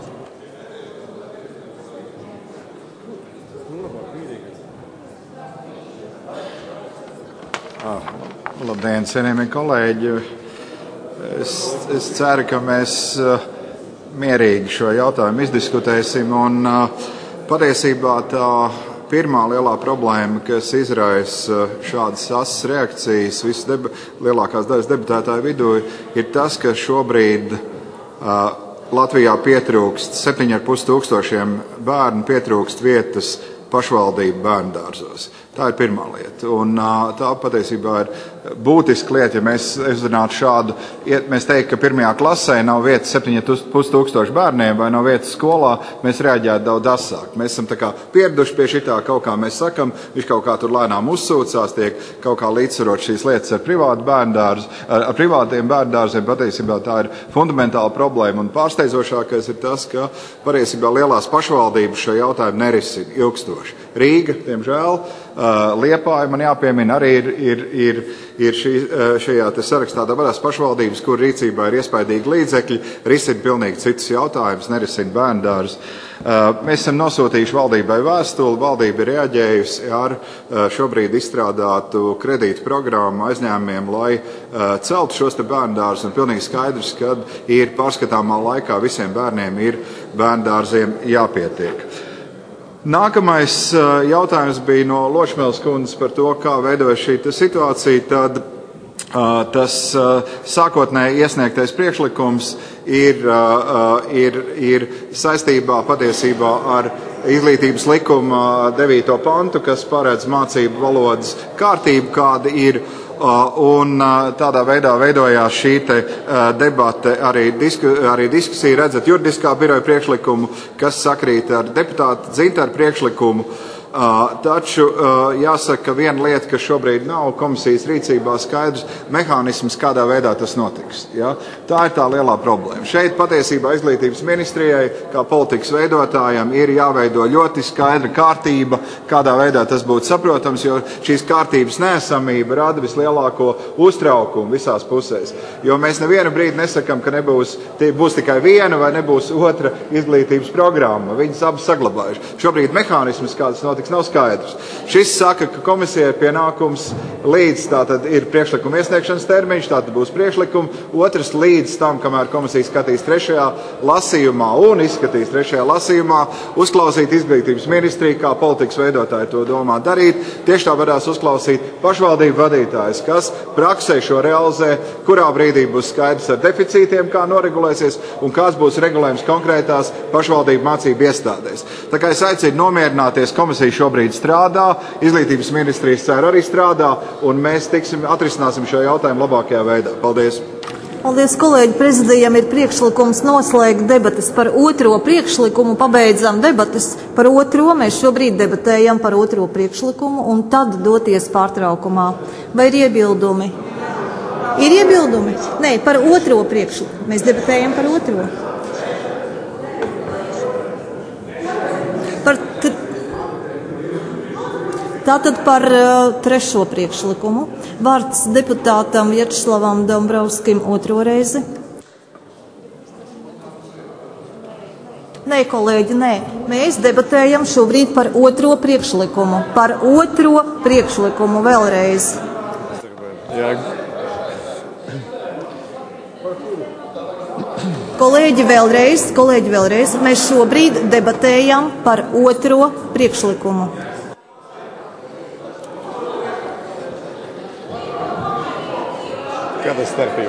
Ah, labdien, cienījamie kolēģi. Es, es ceru, ka mēs uh, mierīgi šo jautājumu izdiskutēsim. Un, uh, patiesībā tā pirmā lielā problēma, kas izraisa šādas asas reakcijas visu deba, lielākās daļas debatētāju vidū, ir tas, ka šobrīd uh, Latvijā pietrūkst septiņi ar pus tūkstošiem bērnu, pietrūkst vietas pašvaldību bērndārzos. Tā ir pirmā lieta. Un uh, tā patiesībā ir būtiska lieta, ja mēs uzzinātu šādu, ja mēs teiktu, ka pirmajā klasē nav vietas septiņi ar pus tūkstoši bērniem vai nav vietas skolā, mēs reaģētu daudz asāk. Mēs esam tā kā pieraduši pie šitā, kaut kā mēs sakam, viņš kaut kā tur lēnām uzsūcās, tiek kaut kā līdzsvarot šīs lietas ar privātu bērndārzu, ar, ar privātiem bērndārziem. Patiesībā tā ir fundamentāla problēma. Un pārsteidzošākais ir tas, ka patiesībā lielās pašvaldības šo jautājumu nerisina ilgstoši. Rīga, diemžēl, Liepāja, man jāpiemina, arī ir, ir, ir, ir šī, šajā te sarakstā dabarās pašvaldības, kur rīcībā ir iespaidīgi līdzekļi, risina pilnīgi citus jautājumus, nerisina bērndārus. Mēs esam nosūtījuši valdībai vēstuli, valdība ir reaģējusi ar šobrīd izstrādātu kredītu programmu aizņēmumiem, lai celtu šos te bērndārus, un pilnīgi skaidrs, ka ir pārskatāmā laikā visiem bērniem ir bērndārziem jāpietiek. Nākamais jautājums bija no Ločmēles kundzes par to, kā veidojas šī situācija. Tad tas sākotnēji iesniegtais priekšlikums ir, ir, ir saistībā patiesībā ar izglītības likuma devīto pantu, kas paredz mācību valodas kārtību, kāda ir. Un tādā veidā veidojās šī te debate, arī, disku, arī diskusija, redzat, juridiskā biroja priekšlikumu, kas sakrīt ar deputāta Dzintaru priekšlikumu. Taču jāsaka, ka viena lieta, kas šobrīd nav komisijas rīcībā skaidrs, mehānisms, kādā veidā tas notiks. Ja? Tā ir tā lielā problēma. Šeit patiesībā izglītības ministrijai, kā politikas veidotājiem, ir jāveido ļoti skaidra kārtība, kādā veidā tas būtu saprotams, jo šīs kārtības neesamība rada vislielāko uztraukumu visās pusēs. Jo mēs nevienu brīdi nesakam, ka nebūs, būs tikai viena vai nebūs otra izglītības programma. Viņas abas saglabājuši. Šobrīd mehānisms, kāds notiks, nav skaidrs. Šis saka, ka komisijai ir pienākums līdz tātad ir priekšlikuma iesniegšanas termiņš, tātad būs priekšlikumi, otrs līdz tam, kamēr komisija skatīs trešajā lasījumā un izskatīs trešajā lasījumā, uzklausīt izglītības ministriju, kā politikas veidotāji to domā darīt, tieši tā varēs uzklausīt pašvaldību vadītājs, kas praksē šo realizē, kurā brīdī būs skaidrs ar deficītiem, kā noregulēsies un kāds būs regulējums konkrētās pašvaldību mācību iestādēs. Tā kā es aicinu nomierināties, komisija šobrīd strādā, izglītības ministrijas cer arī strādā, un mēs tiksim, atrisināsim šo jautājumu labākajā veidā. Paldies! Paldies, kolēģi! Prezidijam ir priekšlikums noslēgt debatas par otro priekšlikumu, pabeidzam debatas par otro, mēs šobrīd debatējam par otro priekšlikumu, un tad doties pārtraukumā. Vai ir iebildumi? Ir iebildumi? Nē, par otro priekšlikumu. Mēs debatējam par otro. Par Tātad par uh, trešo priekšlikumu. Vārds deputātam Vjačeslavam Dombrovskim otro reizi. Nē, kolēģi, nē. Mēs debatējam šobrīd par otro priekšlikumu. Par otro priekšlikumu vēlreiz. Jā. Kolēģi vēlreiz, kolēģi vēlreiz. Mēs šobrīd debatējam par otro priekšlikumu. Kāda starpība?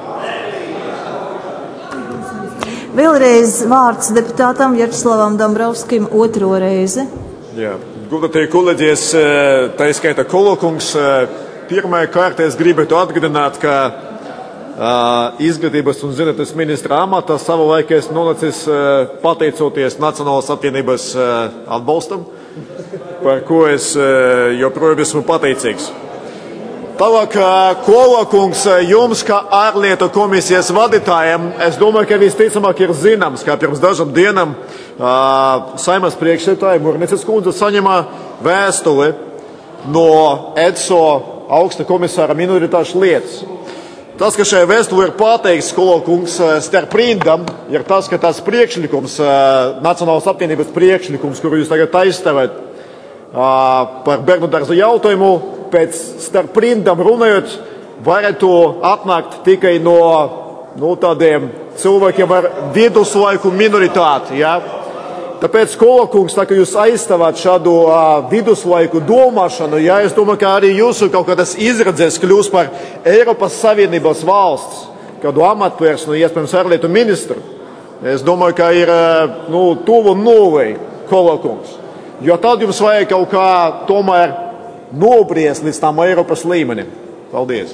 Vēlreiz vārds deputātam Vjačeslavam Dombrovskim otro reizi. Jā, godātie kolēģi, es tā izskaita Kolokungs. Pirmajā kārtā es gribētu atgādināt, ka uh, izglītības un zinātnes ministra amatā savulaik es nonācis uh, pateicoties Nacionālās apvienības uh, atbalstam, par ko es uh, joprojām esmu pateicīgs. Tālāk, Kolokungs, jums, kā ārlietu komisijas vadītājiem, es domāju, ka visticamāk ir zināms, ka pirms dažām dienām uh, Saeimas priekšsēdētāja Murnices kundze saņēma vēstuli no EDSO augsta komisāra minoritāšu lietas. Tas, ka šajā vēstulē ir pateikts, Kolokungs, starp rindām, ir tas, ka tas priekšlikums, uh, Nacionālās apvienības priekšlikums, kuru jūs tagad aizstāvēt uh, par bērnu dārza jautājumu, pēc starp rindām runājot, varētu atnākt tikai no, no tādiem cilvēkiem ar viduslaiku minoritāti. Ja? Tāpēc, Kolokungs, tā kā jūs aizstāvāt šādu uh, viduslaiku domāšanu, ja, es domāju, ka arī jūsu kaut kādas izredzes kļūs par Eiropas Savienības valsts, kādu amatpersonu, iespējams, ārlietu ministru. Es domāju, ka ir uh, nu, tuvu nulei, Kolokungs. Jo tad jums vajag kaut kā tomēr nobriest līdz tam Eiropas līmenim. Paldies.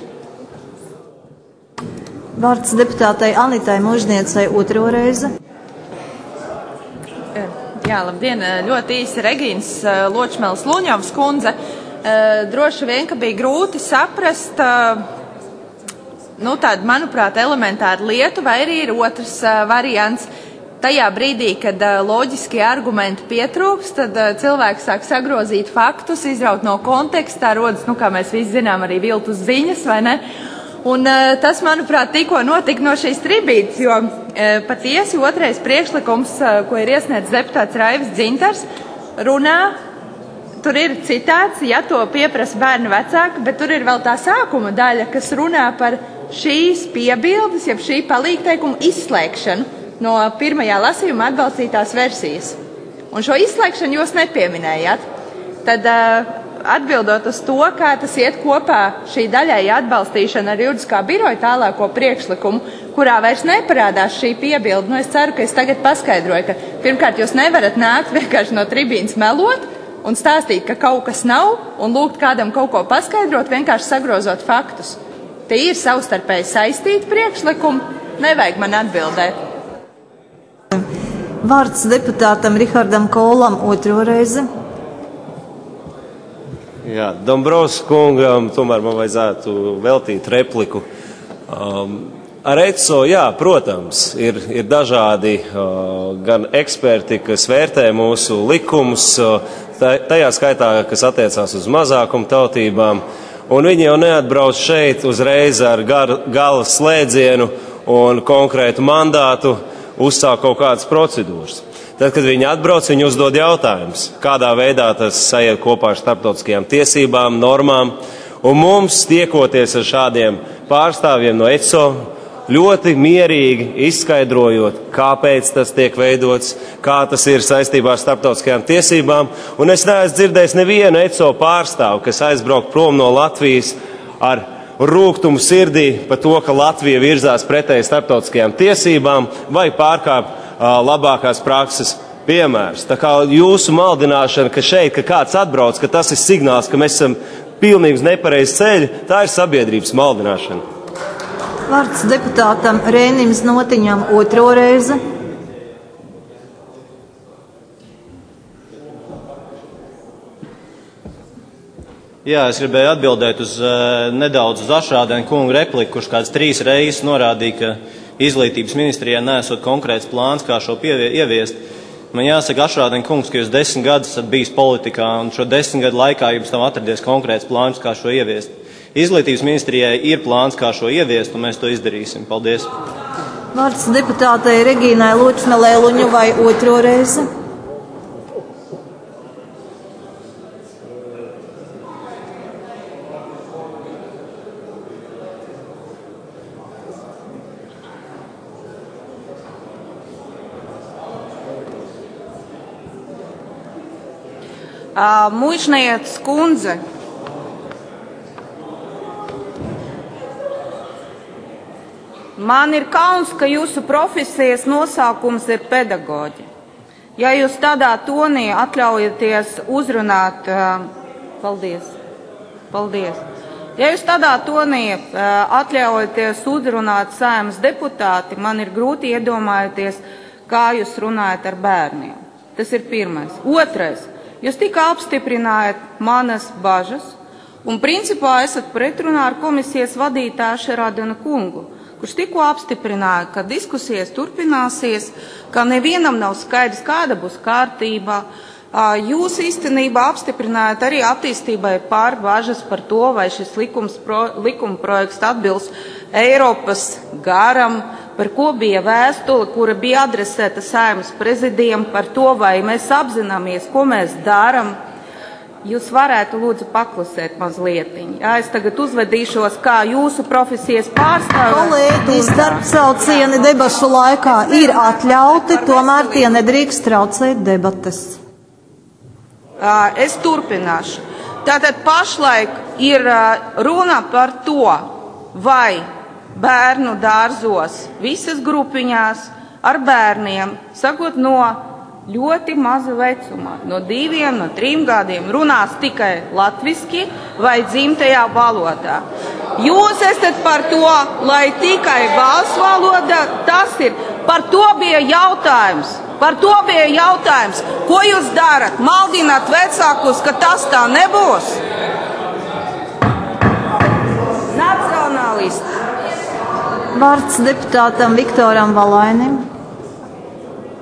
Vārds deputātei Anitai Mužniecei otro reizi. Jā, labdien. Ļoti īsi Regīnas Ločmēles Luņavas kundze. Droši vien, ka bija grūti saprast, nu tādu, manuprāt, elementāru lietu, vai arī ir otrs variants. tajā brīdī, kad loģiskie argumenti pietrūks, tad cilvēks sāk sagrozīt faktus, izraut no kontekstā, rodas, nu, kā mēs visi zinām, arī viltus ziņas, vai ne? Un tas, manuprāt, tikko notika no šīs tribītes, jo patiesi otrais priekšlikums, ko ir iesniedzis deputāts Raivis Dzintars, runā, tur ir citāts, ja to pieprasa bērnu vecāki, bet tur ir vēl tā sākuma daļa, kas runā par šīs piebildes, jeb šī palīgteikuma izslēgšanu no pirmajā lasījuma atbalstītās versijas. Un šo izslēgšanu jūs nepieminējāt. Tad atbildot uz to, kā tas iet kopā šī daļēja atbalstīšana ar juridiskā biroja tālāko priekšlikumu, kurā vairs neparādās šī piebilde, nu es ceru, ka es tagad paskaidroju, ka pirmkārt jūs nevarat nākt vienkārši no tribīnas melot un stāstīt, ka kaut kas nav, un lūgt kādam kaut ko paskaidrot, vienkārši sagrozot faktus. Tie ir savstarpēji saistīti priekšlikumi, nevajag man atbildēt. Vārds deputātam Rihardam Kolam otro reizi. Jā, Dombrovskis kungam tomēr man vajadzētu veltīt repliku. Um, ar E C O, jā, protams, ir, ir dažādi uh, gan eksperti, kas vērtē mūsu likumus, uh, tajā skaitā, kas attiecās uz mazākumu tautībām, un viņi jau neatbrauc šeit uzreiz ar gar, gala slēdzienu un konkrētu mandātu uzsākt kaut kādas procedūras. Tad, kad viņi atbrauc, viņi uzdod jautājumus, kādā veidā tas sajiet kopā ar starptautiskajām tiesībām, normām, un mums, tiekoties ar šādiem pārstāvjiem no E C O, ļoti mierīgi izskaidrojot, kāpēc tas tiek veidots, kā tas ir saistībā ar starptautiskajām tiesībām, un es neesmu dzirdējis nevienu E C O pārstāvu, kas aizbraukt prom no Latvijas ar rūgtumu sirdī par to, ka Latvija virzās pretēji starptautiskajām tiesībām vai pārkāp labākās prakses piemērs. Tā kā jūsu maldināšana, ka šeit, ka kāds atbrauc, ka tas ir signāls, ka mēs esam pilnīgi uz nepareizi ceļa, tā ir sabiedrības maldināšana. Vārds deputātam Rēnim Znotiņam otro reizi. Jā, es gribēju atbildēt uz uh, nedaudz uz Ašrādēna kunga repliku, kurš kāds trīs reizes norādīja, ka Izglītības ministrijā nesot konkrēts plāns, kā šo pievie, ieviest. Man jāsaka, Ašrādēna kungs, ka jūs desmit gadus esat bijis politikā, un šo desmit gadu laikā jums nav atradies konkrēts plāns, kā šo ieviest. Izglītības ministrijai ir plāns, kā šo ieviest, un mēs to izdarīsim. Paldies. Vārds deputātei Regīnai Lučmelē Luņuvai otro reizi. Uh, Muižnieces kundze, man ir kauns, ka jūsu profesijas nosaukums ir pedagoģi. Ja jūs tādā tonī atļaujaties uzrunāt, uh, paldies, paldies. Ja jūs tādā tonī uh, atļaujaties uzrunāt Saeimas deputāti, man ir grūti iedomājoties, kā jūs runājat ar bērniem. Tas ir pirmais. Otrais. Jūs tikai apstiprinājat manas bažas un principā esat pretrunā ar komisijas vadītāju Ašrādēna kungu, kurš tikko apstiprināja, ka diskusijas turpināsies, ka nevienam nav skaidrs, kāda būs kārtība. Jūs īstenībā apstiprinājat arī attīstībai pārbažas par to, vai šis likums, pro, likuma projekts atbilst Eiropas garam, par ko bija vēstule, kura bija adresēta Saeimas prezidijam, par to, vai mēs apzināmies, ko mēs darām. Jūs varētu lūdzu paklusēt mazlietiņi. Jā, es tagad uzvedīšos kā jūsu profesijas pārstāvis. Kolēģi, starpsaucieni debašu laikā ir atļauti, tomēr tie nedrīkst traucēt debates. Es turpināšu. Tātad pašlaik ir runa par to, vai bērnu dārzos visas grupiņās ar bērniem, sakot no ļoti maza vecuma, no diviem, no trim gadiem, runās tikai latviski vai dzimtajā valodā. Jūs esat par to, lai tikai valsts valoda, tas ir, par to bija jautājums. Par to bija jautājums, ko jūs darat? Maldināt vecākus, ka tas tā nebūs? Nacionālisti. Vārds deputātam Viktoram Valainim.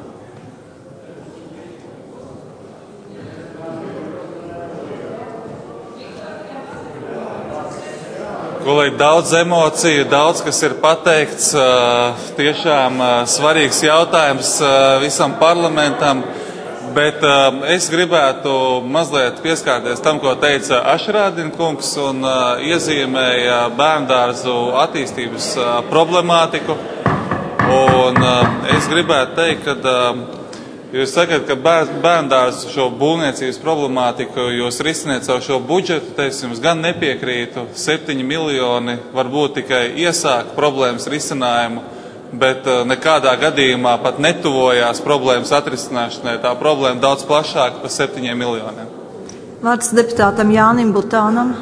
Kolēģi, daudz emociju, daudz kas ir pateikts, tiešām svarīgs jautājums visam parlamentam, bet es gribētu mazliet pieskārties tam, ko teica Ašrādina kungs un iezīmēja bērndārzu attīstības problemātiku. Un es gribētu teikt, ka jūs sakat, ka bērndārzu šo būvniecības problemātiku jūs risiniet savu šo budžetu, teiksim, es gan nepiekrītu, septiņi miljoni varbūt tikai iesāk problēmas risinājumu, bet nekādā gadījumā pat netuvojās problēmas atrisināšanai. Tā problēma daudz plašāka par septiņiem miljoniem. Vārds deputātam Jānim Butānam.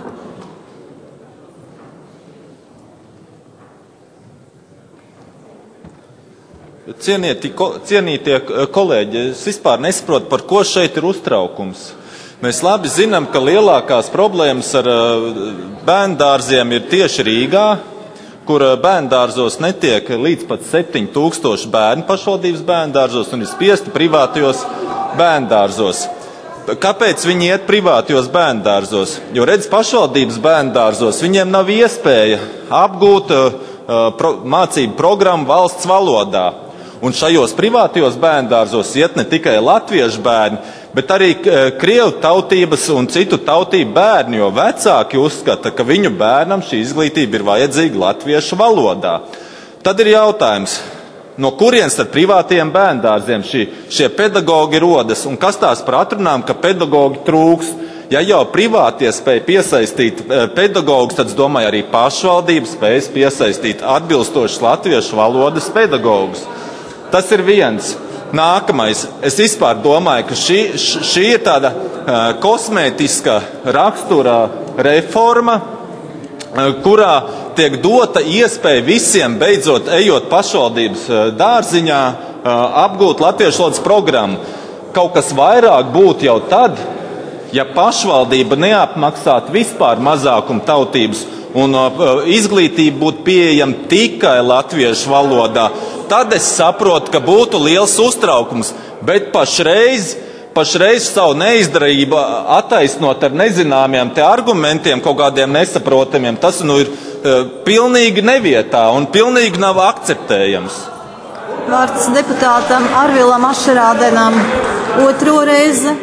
Cienītie kolēģi, es vispār nesaprotu, par ko šeit ir uztraukums. Mēs labi zinām, ka lielākās problēmas ar bērndārziem ir tieši Rīgā, kur bērndārzos netiek līdz pat septiņi tūkstoši bērnu pašvaldības bērndārzos un ir spiesti privātajos bērndārzos. Kāpēc viņi iet privātajos bērndārzos? Jo redz, pašvaldības bērndārzos viņiem nav iespēja apgūt uh, pro, mācību programmu valsts valodā. Un šajos privātajos bērndārzos iet ne tikai latviešu bērni, bet arī krievu tautības un citu tautību bērni, jo vecāki uzskata, ka viņu bērnam šī izglītība ir vajadzīga latviešu valodā. Tad ir jautājums, no kurienes tad privātajiem bērndārziem šī, šie pedagogi rodas un kas tās par atrunām, ka pedagogi trūks? Ja jau privātie spēja piesaistīt pedagogus, tad es domāju arī pašvaldības spējas piesaistīt atbilstošas latviešu valodas pedagogus. Tas ir viens. Nākamais. Es vispār domāju, ka šī, šī ir tāda uh, kosmētiska rakstura reforma, uh, kurā tiek dota iespēja visiem beidzot ejot pašvaldības uh, dārziņā uh, apgūt latviešu valodas programmu. Kaut kas vairāk būtu jau tad, ja pašvaldība neapmaksātu vispār mazākuma tautības un uh, izglītība būtu pieejama tikai latviešu valodā. Tad es saprotu, ka būtu liels uztraukums, bet pašreiz, pašreiz savu neizdarību attaisnot ar nezināmiem te argumentiem, kaut kādiem nesaprotamiem, tas nu ir uh, pilnīgi nevietā un pilnīgi nav akceptējams. Vārds deputātam Arvilam Ašerādenam otro reizi.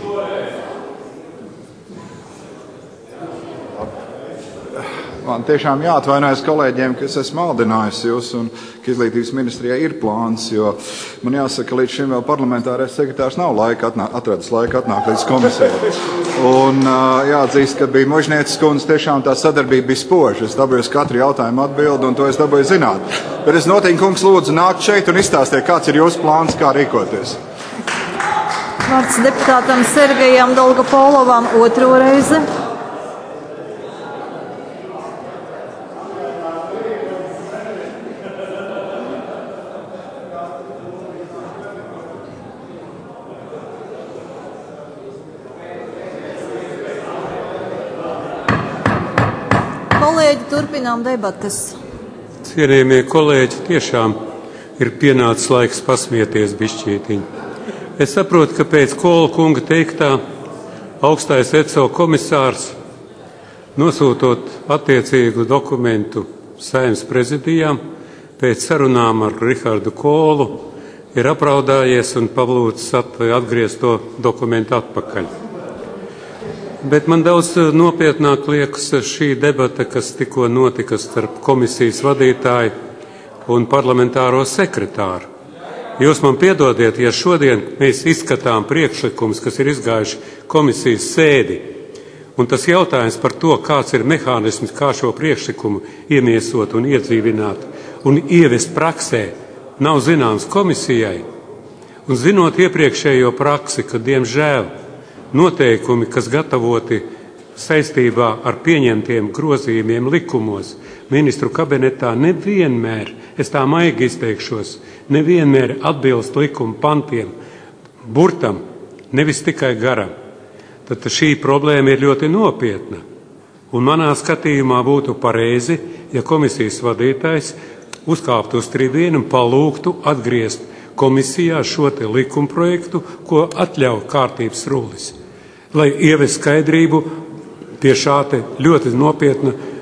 Man tiešām jāatvainojas kolēģiem, ka es esmu maldinājis jūs un ka izglītības ministrijai ir plāns, jo man jāsaka, ka līdz šim vēl parlamentārais sekretārs nav laika atnā, atradis laika atnākt līdz komisijai. Un jāatzīst, ka bija Možnieces kundze, tiešām tā sadarbība bija spoža. Es dabūju katru jautājumu atbildi un to es dabūju zināt. Bet es noteikti, kungs, lūdzu nākt šeit un izstāstiet, kāds ir jūsu plāns, kā rīkoties. Vārds deputātam Sergejam Dolgopolovam otro reizi. Kolēģi, turpinām debates. Cienījamie kolēģi, tiešām ir pienācis laiks pasmieties bišķītiņi. Es saprotu, ka pēc Kola kunga teiktā augstais E C O komisārs, nosūtot attiecīgu dokumentu Saeimas prezidijām, pēc sarunām ar Rihardu Kolu, ir apraudājies un palūdzis atgriezt to dokumentu atpakaļ. Bet man daudz nopietnāk liekas šī debata, kas tikko notika starp komisijas vadītāju un parlamentāro sekretāru. Jūs man piedodiet, ja šodien mēs izskatām priekšlikumus, kas ir izgājuši komisijas sēdi, un tas jautājums par to, kāds ir mehānisms, kā šo priekšlikumu iemiesot un iedzīvināt un ievest praksē, nav zināms komisijai. Un zinot iepriekšējo praksi, ka diemžēl noteikumi, kas gatavoti saistībā ar pieņemtiem grozījumiem likumos, ministru kabinetā nevienmēr, es tā maigi izteikšos, nevienmēr atbilst likuma pantiem, burtam, nevis tikai garam. Tad šī problēma ir ļoti nopietna. Un manā skatījumā būtu pareizi, ja komisijas vadītājs uzkāptu uz tribīnu un palūgtu atgriezt komisijā šo te likumprojektu, ko atļauj kārtības rulis, lai ievest skaidrību pie šā te ļoti nopietna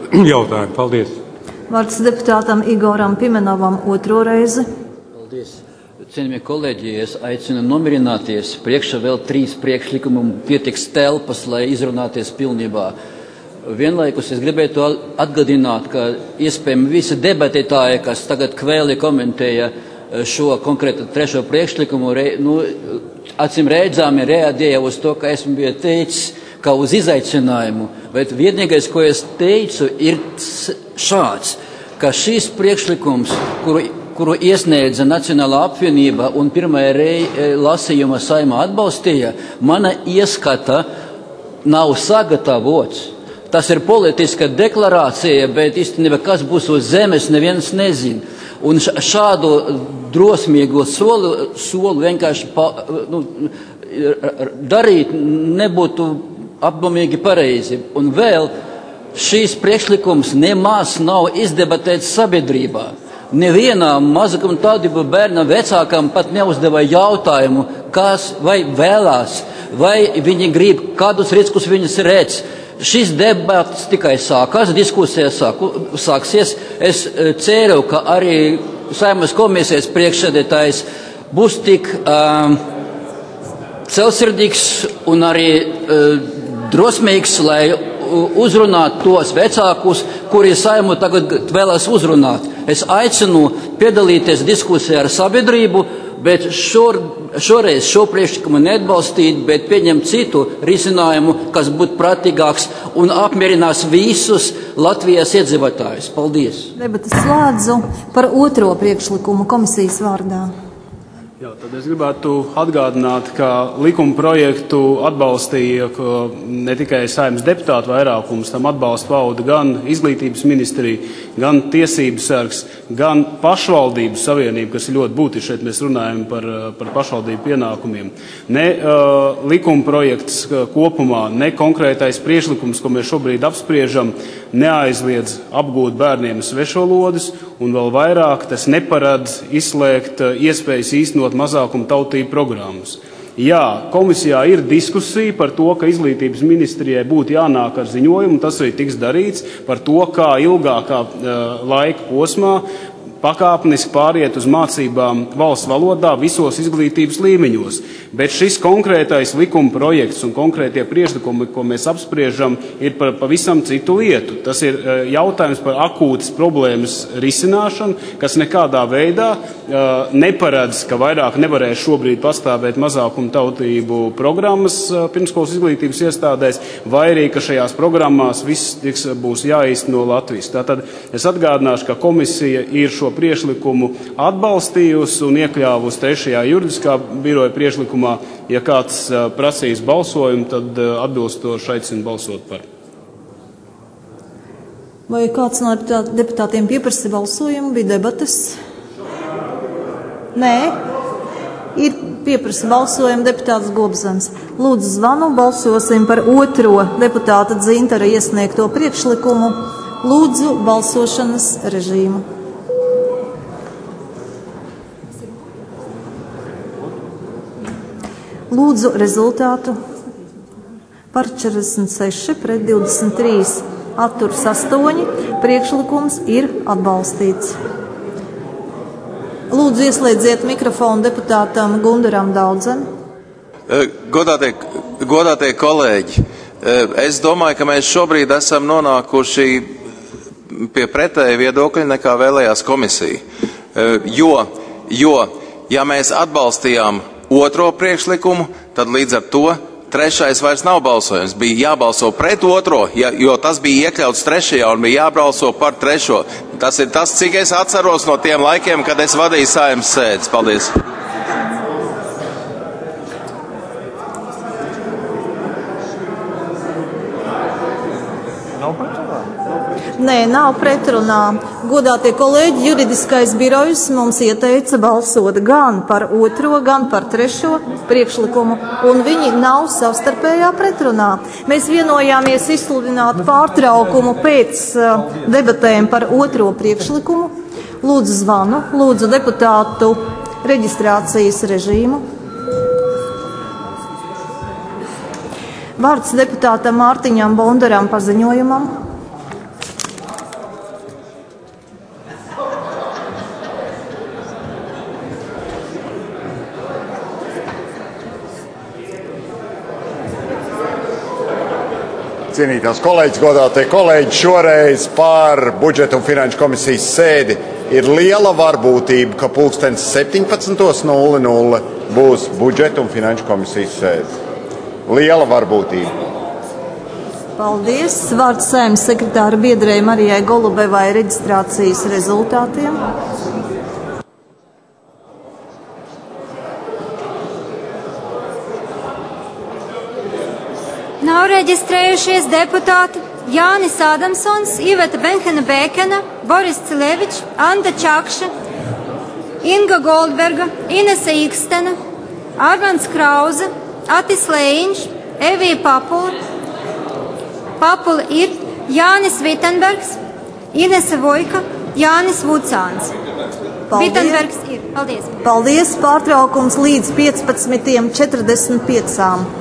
jautājumu. Paldies. Vārds deputātam Igoram Pimenovam otro reizi. Paldies. Cienījamie kolēģi, es aicinu nomierināties. Priekšā vēl trīs priekšlikumi, pietiks telpas, lai izrunāties pilnībā. Vienlaikus es gribētu atgādināt, ka iespējami visi debatētāji, kas tagad kvēli komentēja šo konkrētu trešo priekšlikumu, re, nu, acīm redzami reaģēja uz to, ka esmu bija teicis, kā uz izaicinājumu. Bet vienīgais, ko es teicu, ir šāds, ka šīs priekšlikums, kuru kuru iesniedza Nacionālā apvienība un pirmajā rei lasījuma Saeimā atbalstīja, mana ieskata nav sagatavots. Tas ir politiska deklarācija, bet īstenībā, kas būs uz zemes, neviens nezin. Un šādu drosmīgu soli, soli vienkārši pa, nu, darīt nebūtu apdomīgi pareizi. Un vēl šīs priekšlikums nemaz nav izdebatēts sabiedrībā. Nevienam mazākam tautību bērnam vecākam pat neuzdeva jautājumu, kas vai vēlās, vai viņi grib, kādus riskus viņas redz. Šis debats tikai sākās, diskusija sāku, sāksies. Es ceru, ka arī Saeimas komisijas priekšsēdētājs būs tik um, celsirdīgs un arī uh, drosmīgs, lai uzrunāt tos vecākus, kuri Saimu tagad vēlas uzrunāt. Es aicinu piedalīties diskusijā ar sabiedrību, bet šor, šoreiz šo priekšlikumu neatbalstīt, bet pieņemt citu risinājumu, kas būtu prātīgāks un apmierinās visus Latvijas iedzīvotājus. Paldies! Debates slēdzu par otro priekšlikumu komisijas vārdā. Jā, tad es gribētu atgādināt, ka likuma projektu atbalstīja ne tikai Saeimas deputātu vairākums, tam atbalstu pauda gan Izglītības ministrija, gan Tiesības sargs, gan pašvaldību savienība, kas ir ļoti būtiski. Šeit mēs runājam par, par pašvaldību pienākumiem. Ne uh, likuma projekts kopumā, ne konkrētais priekšlikums, ko mēs šobrīd apspriežam, neaizliedz apgūt bērniem svešvalodas, un vēl vairāk tas neparedz izslēgt iespējas īstenot mazākuma tautību programmas. Jā, komisijā ir diskusija par to, ka Izglītības ministrijai būtu jānāk ar ziņojumu, tas arī tiks darīts par to, kā ilgākā uh, laika posmā pakāpeniski pāriet uz mācībām valsts valodā visos izglītības līmeņos. Bet šis konkrētais likuma projekts un konkrētie priekšlikumi, ko mēs apspriežam, ir par pavisam citu lietu. Tas ir jautājums par akūtas problēmas risināšanu, kas nekādā veidā uh, neparedz, ka vairāk nevarēs šobrīd pastāvēt mazākuma tautību programmas uh, pirmskolas izglītības iestādēs, vai arī, ka šajās programmās viss tiks, būs jāīsteno Latvijas. Tātad es atgādināšu, ka komisija ir šo priekšlikumu atbalstījusi un iekļāvusi trešajā juridiskā biroja priekšlikumā. Ja kāds uh, prasīs balsojumu, tad uh, atbilstoši aicinu balsot par. Vai kāds no deputātiem pieprasa balsojumu? Bija debates? Nē. Ir pieprasa balsojumu deputāts Gobzens. Lūdzu zvanu, balsosim par otro deputāta Dzintara iesniegto priekšlikumu. Lūdzu balsošanas režīmu. Lūdzu rezultātu. Par četrdesmit seši pret divdesmit trīs atturas astoņi. Priekšlikums ir atbalstīts. Lūdzu ieslēdziet mikrofonu deputātam Gundaram Daudzem. Godātie, godātie kolēģi, es domāju, ka mēs šobrīd esam nonākuši pie pretēja viedokļa nekā vēlējās komisija. Jo, jo ja mēs atbalstījām otro priekšlikumu, tad līdz ar to trešais vairs nav balsojums. Bija jābalso pret otro, ja, jo tas bija iekļauts trešajā un bija jābalso par trešo. Tas ir tas, cik es atceros no tiem laikiem, kad es vadīju Saeimas sēdes. Paldies! Nē, nav pretrunā. Godātie kolēģi, juridiskais birojs mums ieteica balsot gan par otro, gan par trešo priekšlikumu, un viņi nav savstarpējā pretrunā. Mēs vienojāmies izsludināt pārtraukumu pēc uh, debatēm par otro priekšlikumu. Lūdzu zvanu, lūdzu deputātu reģistrācijas režīmu. Vārds deputātam Mārtiņam Bondaram paziņojumam. cienītās kolēģis, godātie kolēģi, šoreiz par budžeta un finanšu komisijas sēdi ir liela varbūtība, ka pulkstens septiņpadsmit nulle nulle būs budžeta un finanšu komisijas sēde. Liela varbūtība. Paldies. Vārds Saeimas sekretāra biedrei Marijai Golubevai reģistrācijas rezultātiem. Nav reģistrējušies deputāti Jānis Ādamsons, Iveta Benhena Bēkena, Boris Cilevičs, Anda Čakša, Inga Goldberga, Inese Ikstena, Armands Krauze, Atis Lējiņš, Evija Papula, Papula ir Jānis Vitenbergs, Inese Vojka, Jānis Vucāns. Vitenbergs ir. Paldies. Paldies. Pārtraukums līdz piecpadsmit četrdesmit pieci.